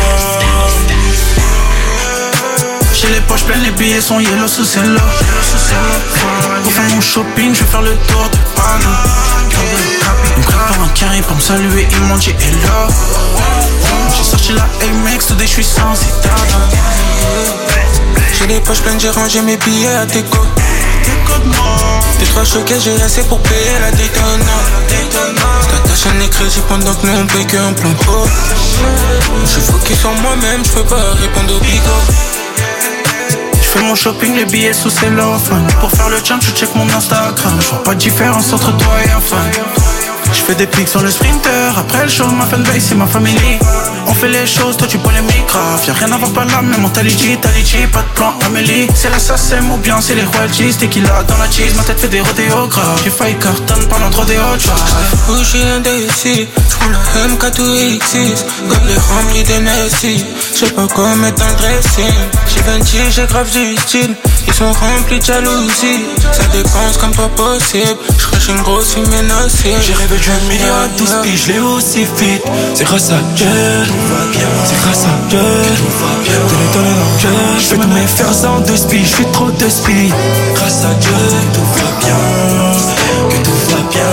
J'ai les poches pleines, les billets sont yellow sous celle-là. Pour faire mon shopping, je vais faire le tour de Paris. Ils me prennent pour un carré pour me saluer, ils m'ont dit hello. J'ai sorti la A-Max, today je suis sans état. J'ai les poches pleines, j'ai rangé mes billets à tes côtes. Des trois choquets, j'ai assez pour payer la Daytona. J'attache les crédits pendant que nous on paye qu'un plein pot. Je focus sur moi-même, je peux pas répondre au bigot. J'fais mon shopping, les billets sous cellophane. Pour faire le jump, je check mon Instagram. J'vois pas de différence entre toi et un fan. J'fais des pics sur le sprinter. Après le show, ma fanbase c'est ma famille. On fait les choses, toi tu polémiques grave. Y'a rien à voir par là, mais mentalité, Talichi, pas de plan, Amélie. C'est l'assassin ou bien c'est les royalties. Tequila dans la cheese, ma tête fait des rodéos graves. J'ai failli cartonne pendant trop des hot drive. Où j'suis un D C, j'prends la M quatre ou X six. Comme les remplis d'N-S-I. J'sais pas quoi mettre dans le dressing. J'ai vingt, j'ai grave du style. Ils sont remplis de jalousie. Ça dépense comme pas possible. J'crache une grosse fumée nocive. J'ai rêvé d'un million à douze piges, je l'ai aussi fit. C'est grâce à Dieu, c'est grâce à Dieu. T'es l'étonné dans le cœur, je vais tout me faire sans deux spies, je suis trop de spies. Grâce à Dieu, tout va bien, que tout va bien.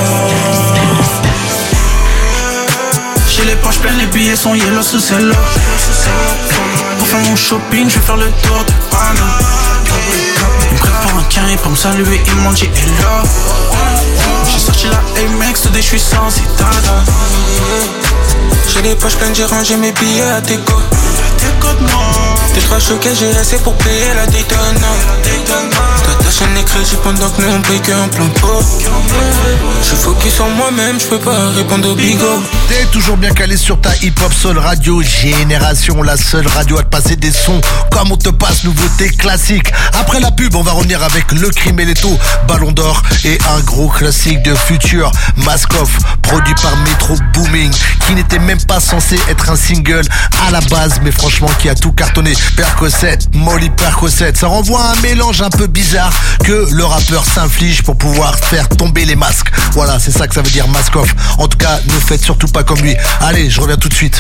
J'ai les poches pleines, les billets sont yellow sous celle-là. Pour faire mon shopping, je vais faire le tour de Paris. Ils me prennent pour un carré pour me saluer, ils m'ont dit hello. J'ai sorti la A-Max, today je suis sans état. J'ai les poches pleines, j'ai rangé mes billets à tes côtes. T'es trois choqués, j'ai assez pour payer la Daytona. T'as ta chaîne les crédits pendant que nous on paye qu'un plein pot. Je suis focus sur moi-même, je peux pas répondre au bigot. T'es toujours bien calé sur ta hip-hop soul radio Génération, la seule radio à te passer des sons comme on te passe nouveautés classiques. Après la pub, on va revenir avec Le Crime et Leto, Ballon d'Or et un gros classique de Future, Mask Off, produit par Metro Booming, qui n'était même pas censé être un single à la base, mais franchement qui a tout cartonné. Percocet, Molly Percocet, ça renvoie à un mélange un peu bizarre que le rappeur s'inflige pour pouvoir faire tomber les masques. Voilà, c'est ça que ça veut dire Mask Off. En tout cas, ne faites surtout pas comme lui. Allez, je reviens tout de suite.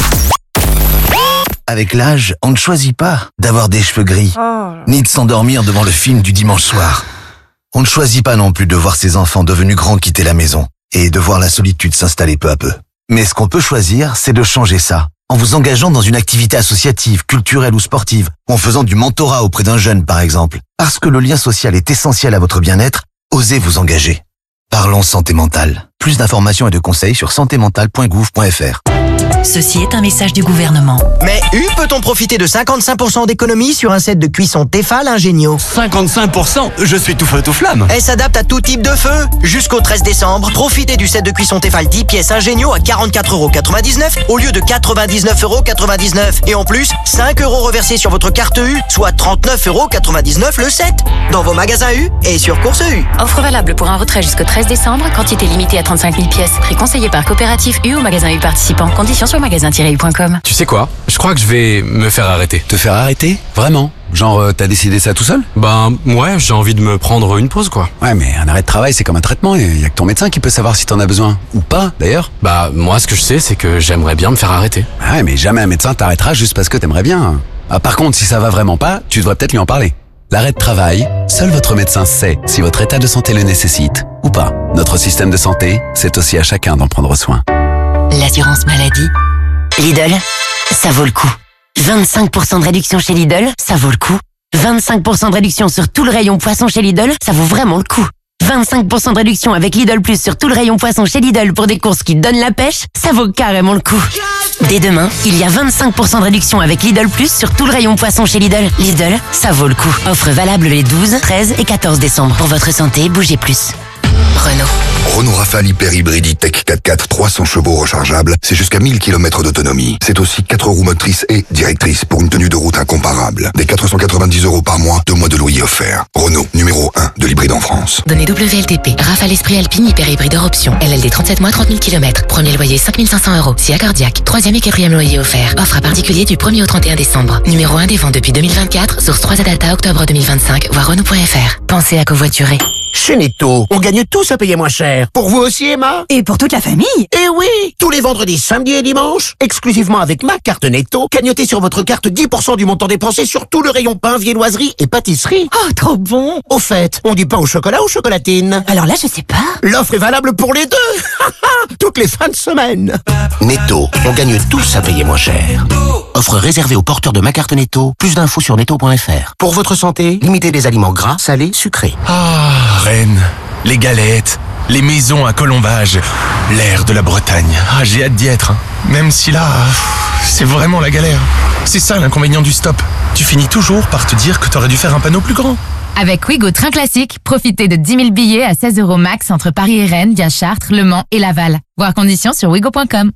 Avec l'âge, on ne choisit pas d'avoir des cheveux gris, oh. ni de s'endormir devant le film du dimanche soir. On ne choisit pas non plus de voir ses enfants devenus grands quitter la maison et de voir la solitude s'installer peu à peu. Mais ce qu'on peut choisir, c'est de changer ça, en vous engageant dans une activité associative, culturelle ou sportive, ou en faisant du mentorat auprès d'un jeune par exemple. Parce que le lien social est essentiel à votre bien-être, osez vous engager. Parlons santé mentale. Plus d'informations et de conseils sur santé mentale point gouv point f r. Ceci est un message du gouvernement. Mais U peut-on profiter de cinquante-cinq pour cent d'économie sur un set de cuisson Tefal Ingenio? cinquante-cinq pour cent? Je suis tout feu tout flamme. Elle s'adapte à tout type de feu. Jusqu'au treize décembre, profitez du set de cuisson Tefal dix pièces Ingenio à quarante-quatre euros quatre-vingt-dix-neuf au lieu de quatre-vingt-dix-neuf euros quatre-vingt-dix-neuf. Et en plus, cinq euros reversés sur votre carte U, soit trente-neuf euros quatre-vingt-dix-neuf le set. Dans vos magasins U et sur Course U. Offre valable pour un retrait jusqu'au treize décembre. Quantité limitée à trente-cinq mille pièces. Prix conseillé par coopérative U ou magasin U participant. Conditions sur magasin tiret u point com. Tu sais quoi? Je crois que je vais me faire arrêter. Te faire arrêter? Vraiment? Genre, euh, t'as décidé ça tout seul? Ben, ouais, j'ai envie de me prendre une pause, quoi. Ouais, mais un arrêt de travail, c'est comme un traitement. Il y a que ton médecin qui peut savoir si t'en as besoin. Ou pas, d'ailleurs. Bah, moi, ce que je sais, c'est que j'aimerais bien me faire arrêter. Ouais, mais jamais un médecin t'arrêtera juste parce que t'aimerais bien. Ah, par contre, si ça va vraiment pas, tu devrais peut-être lui en parler. L'arrêt de travail, seul votre médecin sait si votre état de santé le nécessite ou pas. Notre système de santé, c'est aussi à chacun d'en prendre soin. L'assurance maladie. Lidl, ça vaut le coup. vingt-cinq pour cent de réduction chez Lidl, ça vaut le coup. vingt-cinq pour cent de réduction sur tout le rayon poisson chez Lidl, ça vaut vraiment le coup. vingt-cinq pour cent de réduction avec Lidl Plus sur tout le rayon poisson chez Lidl pour des courses qui donnent la pêche, ça vaut carrément le coup. Dès demain, il y a vingt-cinq pour cent de réduction avec Lidl Plus sur tout le rayon poisson chez Lidl. Lidl, ça vaut le coup. Offre valable les douze, treize et quatorze décembre. Pour votre santé, bougez plus. Renault. Renault Rafale Hyper Hybride E-Tech quatre quatre trois cents chevaux rechargeables, c'est jusqu'à mille kilomètres d'autonomie. C'est aussi quatre roues motrices et directrices pour une tenue de route incomparable. Des quatre cent quatre-vingt-dix euros par mois, deux mois de loyer offert. Renault, numéro un de l'hybride en France. Donnez W L T P. Rafale Esprit Alpine Hyper Hybride hors option. L L D trente-sept mois, trente mille kilomètres. Premier loyer cinq mille cinq cents euros. Si accordiaque. Troisième et quatrième loyer offert. Offre à particulier du premier au trente et un décembre. Numéro un des ventes depuis deux mille vingt-quatre. Source trois Adata octobre deux mille vingt-cinq. Voir Renault point F R. Pensez à covoiturer. Chez Netto, on gagne tous à payer moins cher. Pour vous aussi, Emma? Et pour toute la famille? Eh oui! Tous les vendredis, samedis et dimanches, exclusivement avec ma carte Netto, cagnotez sur votre carte dix pour cent du montant dépensé sur tout le rayon pain, viennoiserie et pâtisserie. Oh, trop bon! Au fait, on dit pain au chocolat ou chocolatine? Alors là, je sais pas. L'offre est valable pour les deux! Toutes les fins de semaine. Netto, on gagne tous à payer moins cher. Offre réservée aux porteurs de ma carte Netto. Plus d'infos sur netto point F R. Pour votre santé, limitez les aliments gras, salés, sucrés. Ah, Rennes, les galettes, les maisons à colombage, l'air de la Bretagne. Ah, j'ai hâte d'y être. Hein. Même si là, c'est vraiment la galère. C'est ça l'inconvénient du stop. Tu finis toujours par te dire que t'aurais dû faire un panneau plus grand. Avec Ouigo Train Classique, profitez de dix mille billets à seize euros max entre Paris et Rennes via Chartres, Le Mans et Laval. Voir conditions sur ouigo point com.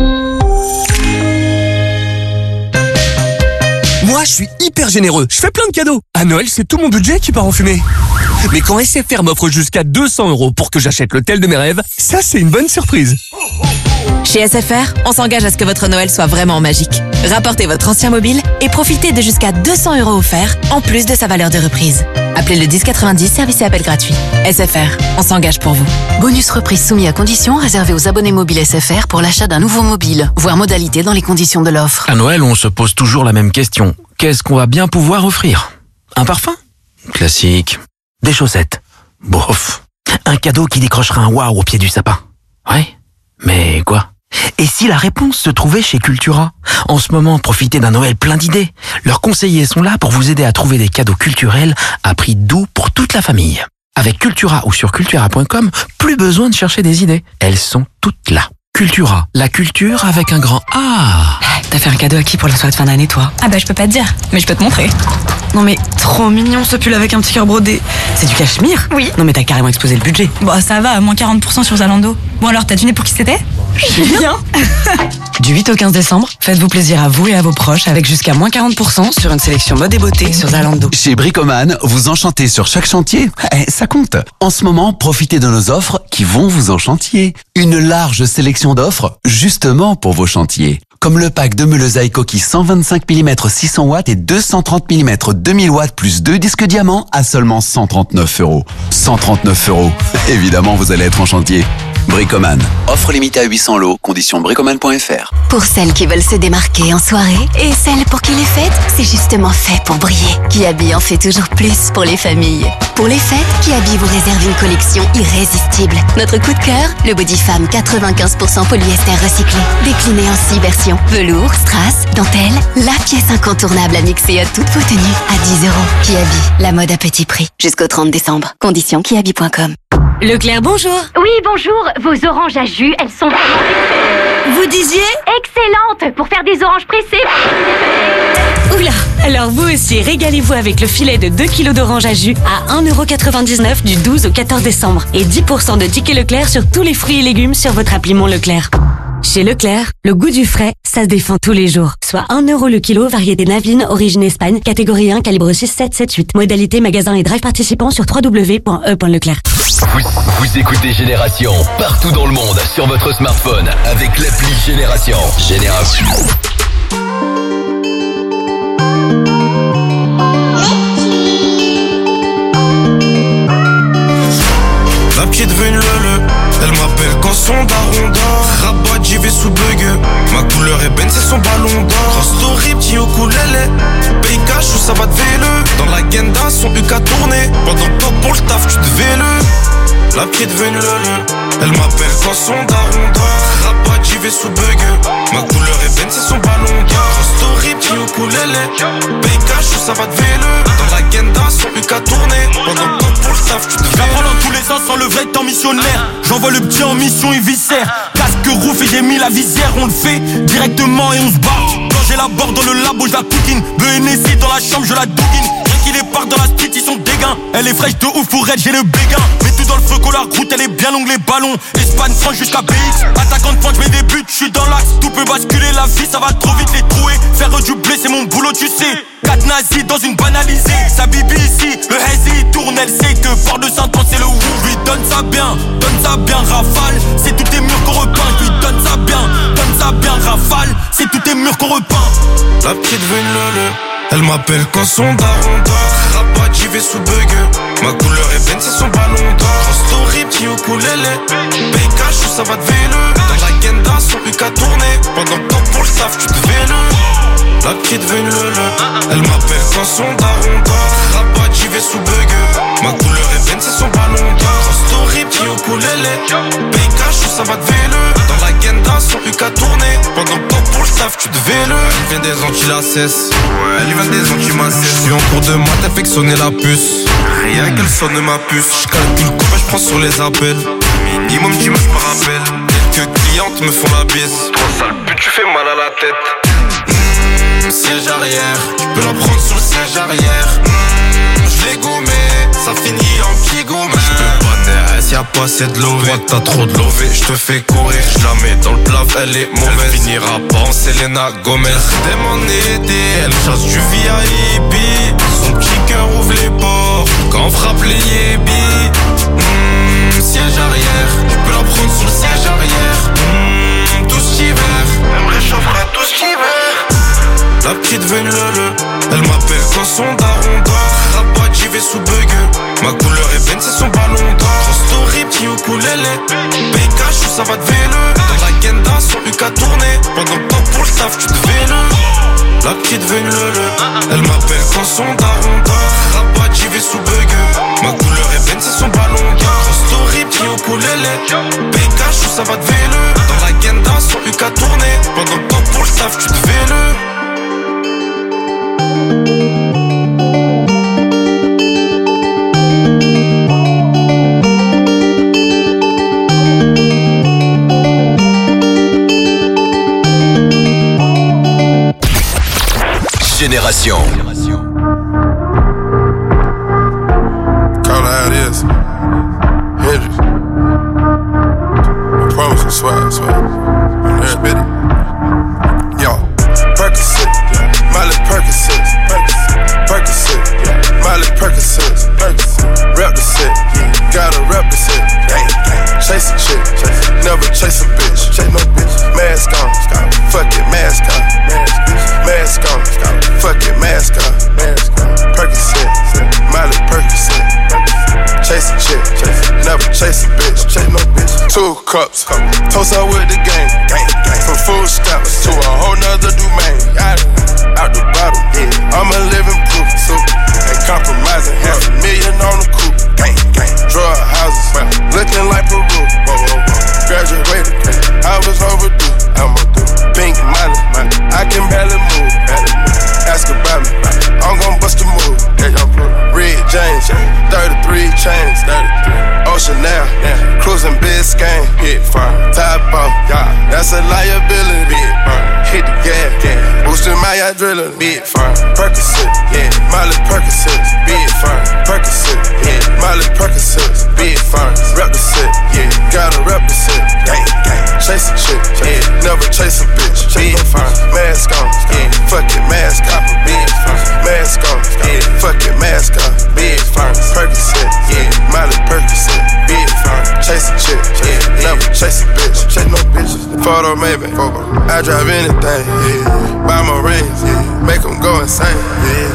Moi, je suis hyper généreux. Je fais plein de cadeaux. À Noël, c'est tout mon budget qui part en fumée. Mais quand S F R m'offre jusqu'à deux cents euros pour que j'achète l'hôtel de mes rêves, ça, c'est une bonne surprise. Chez S F R, on s'engage à ce que votre Noël soit vraiment magique. Rapportez votre ancien mobile et profitez de jusqu'à deux cents euros offerts, en plus de sa valeur de reprise. Appelez le dix quatre-vingt-dix, service et appel gratuit. S F R, on s'engage pour vous. Bonus reprise soumis à conditions, réservé aux abonnés mobiles S F R pour l'achat d'un nouveau mobile. Voir modalité dans les conditions de l'offre. À Noël, on se pose toujours la même question. Qu'est-ce qu'on va bien pouvoir offrir? Un parfum? Classique. Des chaussettes? Bof. Un cadeau qui décrochera un waouh au pied du sapin? Ouais. Mais quoi? Et si la réponse se trouvait chez Cultura? En ce moment, profitez d'un Noël plein d'idées. Leurs conseillers sont là pour vous aider à trouver des cadeaux culturels à prix doux pour toute la famille. Avec Cultura ou sur cultura point com, plus besoin de chercher des idées. Elles sont toutes là. Cultura, la culture avec un grand A. T'as fait un cadeau à qui pour la soirée de fin d'année, toi? Ah bah je peux pas te dire, mais je peux te montrer. Non mais trop mignon ce pull avec un petit cœur brodé. C'est du cachemire? Oui. Non mais t'as carrément explosé le budget. Bon ça va, moins quarante pour cent sur Zalando. Bon alors, t'as deviné pour qui c'était? Bien. Du huit au quinze décembre, faites-vous plaisir à vous et à vos proches avec jusqu'à moins quarante pour cent sur une sélection mode et beauté sur Zalando. Chez Bricoman, vous enchantez sur chaque chantier. Eh, ça compte. En ce moment, profitez de nos offres qui vont vous enchantier. Une large sélection d'offres justement pour vos chantiers. Comme le pack de meules Aikoki cent vingt-cinq millimètres six cents watts et deux cent trente millimètres deux mille watts plus deux disques diamants à seulement cent trente-neuf euros. cent trente-neuf euros. Évidemment, vous allez être en chantier. Bricoman. Offre limitée à huit cents lots. Conditions bricoman point f r. Pour celles qui veulent se démarquer en soirée et celles pour qui les fêtes, c'est justement fait pour briller. Kiabi en fait toujours plus pour les familles. Pour les fêtes, Kiabi vous réserve une collection irrésistible. Notre coup de cœur, le body femme quatre-vingt-quinze pour cent polyester recyclé. Décliné en six versions. Velours, strass, dentelle, la pièce incontournable à mixer à toutes vos tenues à dix euros. Kiabi, la mode à petit prix. Jusqu'au trente décembre. Conditions kiabi point com. Leclerc, bonjour. Oui, bonjour. Vos oranges à jus, elles sont vraiment... Vous disiez? Excellentes pour faire des oranges pressées. Oula. Alors vous aussi, régalez-vous avec le filet de deux kilos d'oranges à jus à un euro quatre-vingt-dix-neuf du douze au quatorze décembre. Et dix pour cent de tickets Leclerc sur tous les fruits et légumes sur votre appli Mon Leclerc. Chez Leclerc, le goût du frais, ça se défend tous les jours. Soit un euro le kilo, variété Navine, origine Espagne, catégorie un, calibre six sept sept huit. Modalité magasin et drive participants sur w w w point e point leclerc. Vous, vous écoutez Génération partout dans le monde sur votre smartphone avec l'appli Génération. Génération. La petite devient le elle m'appelle quand son daron dort. Rabat, j'y vais sous bug. Ma couleur est ben, c'est son ballon d'or. Cross story, petit ukulélé. Paye cash ou ça va te véle. Dans la genda, son U K tourné. Pendant pas pour le taf, tu devais le. La petite devient le elle m'appelle quand son daron dort. Rabat, j'y vais sous bug. Ma couleur est ben, c'est son ballon d'or. Cross story, petit ukulélé. Paye cash ou ça va te véle. Dans la genda, son U K tourné. Pendant pas pour le taf, tu devais le. J'apprends dans tous les sens sans le vrai temps missionnaire. J'envoie le petit en mission, il viscère. Casque rouf et j'ai mis la visière. On le fait directement et on se barre. Quand j'ai la barre dans le labo, je la poutine. B N S I dans la chambre, je la douguine. Rien qu'il est part dans la street, ils sont dégains. Elle est fraîche de ouf, pour elle, j'ai le béguin. Mets tout dans le feu, couleur route, elle est bien longue, les ballons. Espagne, France jusqu'à B X. Attaquant de pointe, je mets des buts, je suis dans l'axe. Tout peut basculer, la vie, ça va trop vite les trouer. Faire du blé, c'est mon boulot, tu sais. Quatre nazis dans une banalisée. Sa bibi ici, le hazy tourne, elle sait que fort de Saint-Ouen, c'est le ouf. Lui donne ça bien, donne ça bien, rafale. C'est tous tes murs qu'on repeint. Lui donne ça bien, donne ça bien, rafale. C'est tous tes murs qu'on repeint. La petite veut une lele. Elle m'appelle quand son daron dort. Rabat, j'y vais sous bug. Ma couleur est ben, c'est son ballon d'or. Cross story, petit ukulélé. Paye cash ou ça va te véle. Dans la genda, son U K tourné. Pendant le temps pour le taf, tu devais le. La petite veut une lele. Elle m'appelle quand son daron dort. Rabat, j'y vais sous bug. Ma couleur est ben, c'est son ballon d'or. Cross story, petit ukulélé. Paye cash ou ça va te véle. Dans la genda, son U K tourné. Pendant le temps pour le taf, tu devais le. Elle vient des Antilles, la cesse. Elle vient des Antilles, ma cesse. Je suis en cours de maths, elle fait que sonner la puce. Rien qu'elle sonne ma puce. Je calcule combien je prends sur les appels. Minimum dimanche par appel. Quelques clientes me font la bise. Trop sale pute, tu fais mal à la tête. Mmh, siège arrière, tu peux la prendre sur le siège arrière. Mmh, je l'ai gommé, ça finit en petit gomme. Je peux pas t'aider, y'a pas assez de lové. Toi t'as trop de lové, je te fais courir. Je la mets dans le plaf, elle est mauvaise. Elle finira pas en Selena Gomez. Elle m'en été, elle chasse du V I P. Son petit cœur ouvre les portes quand on frappe les yébis. Mmh, siège arrière, tu peux la prendre sur le siège arrière. Mmh, tout cet hiver, elle me réchauffera tout cet hiver. La petite veut une lele. Elle m'appelle quand son daron dort. Rabat, j'y vais sous bug. Ma couleur est ben, c'est son ballon d'or. Cross story, petit ukulélé. Paye cash ou ça va te véle. Dans la genda, son U K tourné. Pendant le temps pour le taf, tu devais le. La petite veut une lele. Elle m'appelle quand son daron dort. Rabat, j'y vais sous bug. Ma couleur est ben, c'est son ballon d'or. Cross story, petit ukulélé. Paye cash ou ça va te véle. Dans la genda, son U K tourné. Pendant le temps pour le taf, tu devais le. Génération. Call it how it is. Hendrix. I promise I swear, I swear. I'm there, bitty. Yo, Percocet, Miley Percocet, Percocet, Miley Percocet, rep the set, gotta rep the set. Chase a chick, never chase a bitch. Chase no bitch. Mask on, fuck it, mask on. Mask on, fuck it, mask on. Percocet, Miley Percocet. Chase a chick, never chase a bitch. Chase no bitch. Two cups, toast up with the game. From food stamps to a whole nother domain. Out the bottle, I'm a living proof. Ain't compromising, half a million on the coupe. Drug houses, looking like Peru. Graduated, I was overdue. I'm a do pink money, I can barely move. Ask about me, I'm gon' bust a move. Red James, thirty-three chains, Ocean now, cruising Biscayne, hit fire. Top off, that's a liability. Hit the gas, boosting my adrenaline. Big fire, Percocet, yeah, Miley Percocet, big fire, Percocet, yeah, Miley Percocet, big fire. Rep the set, yeah, gotta rep the set. Gang, gang, chase a chick, yeah, never chase a bitch. Big fire, mask on, yeah, fuck it, mask off. Big fire, mask on, yeah, fuck it, mask off. Big fire, Percocet, yeah, Miley Percocet, big fire. Chase a chick, yeah, never chase a bitch. Chase no bitches. Photo maybe, I drive anything, yeah. Buy my rings, yeah. Make them go insane, yeah.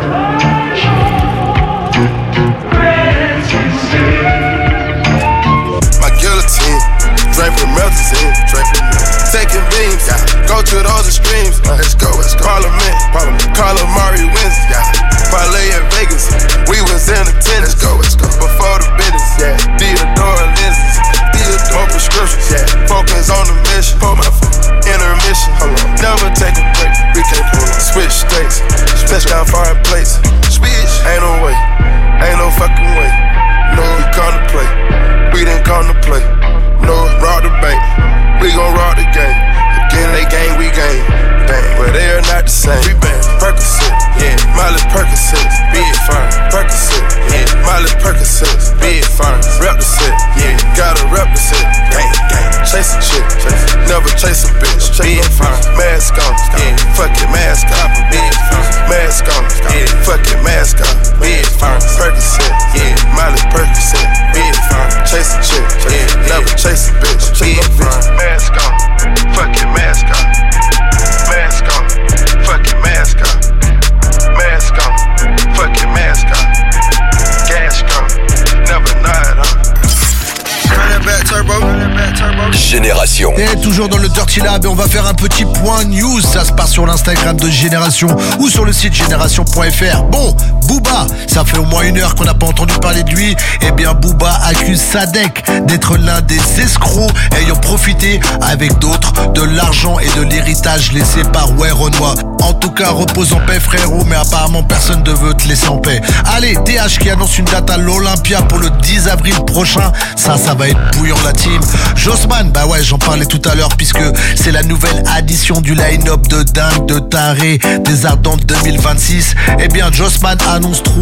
My guillotine, draping melazine, draping taking beams, yeah. Go to those extremes, uh, let's go, let's go. Parliament, Parliament. Carla Murray wins, yeah. Parlay in Vegas, we was in attendance, let's go, let's go. Before the business, yeah. Theodore lenses, Theodore prescriptions, yeah. Focus on the mission, pull my phone, intermission, hold on. Never take a break, we can't pull on. Switch states, switch down foreign plates. Switch, ain't no way, ain't no fucking way. No, we come to play, we didn't come to play. No, rob the bank, we gon' rob the game. Again, they gang, we gang. Bang, but they are not the same. We bang, Percocet, yeah, Miley Percocet, big fine. Percocet, yeah, Miley Percocet, big fine. Rep the set, yeah, gotta rep the set. Gang, gang, chase a chick, never chase a bitch. Big fine, mask on, yeah, fuck it, mask off. Big fine, mask on, yeah, fuck it, mask off. Big fine, Percocet, yeah, Miley Percocet, big fine. Chase a chick, yeah, never chase a bitch. Big fine, mask on, fuck it, mask off. Mask on, fuck it, mask off. Mask on, fuck it, mask off. Gas gun, never nod off. Génération. Et toujours dans le Dirty Lab, et on va faire un petit point news. Ça se passe sur l'Instagram de Génération ou sur le site génération point f r. Bon, Booba, ça fait au moins une heure qu'on n'a pas entendu parler de lui. Eh bien, Booba accuse Sadek d'être l'un des escrocs ayant profité avec d'autres de l'argent et de l'héritage laissé par Ouais Renoir. En tout cas, repose en paix frérot, mais apparemment personne ne veut te laisser en paix. Allez, T H qui annonce une date à l'Olympia pour le dix avril prochain. Ça, ça va être bouillant la team. Jossman, bah ouais, j'en parlais tout à l'heure puisque c'est la nouvelle addition du line-up de dingue, de taré des Ardentes deux mille vingt-six. Eh bien, Jossman annonce trop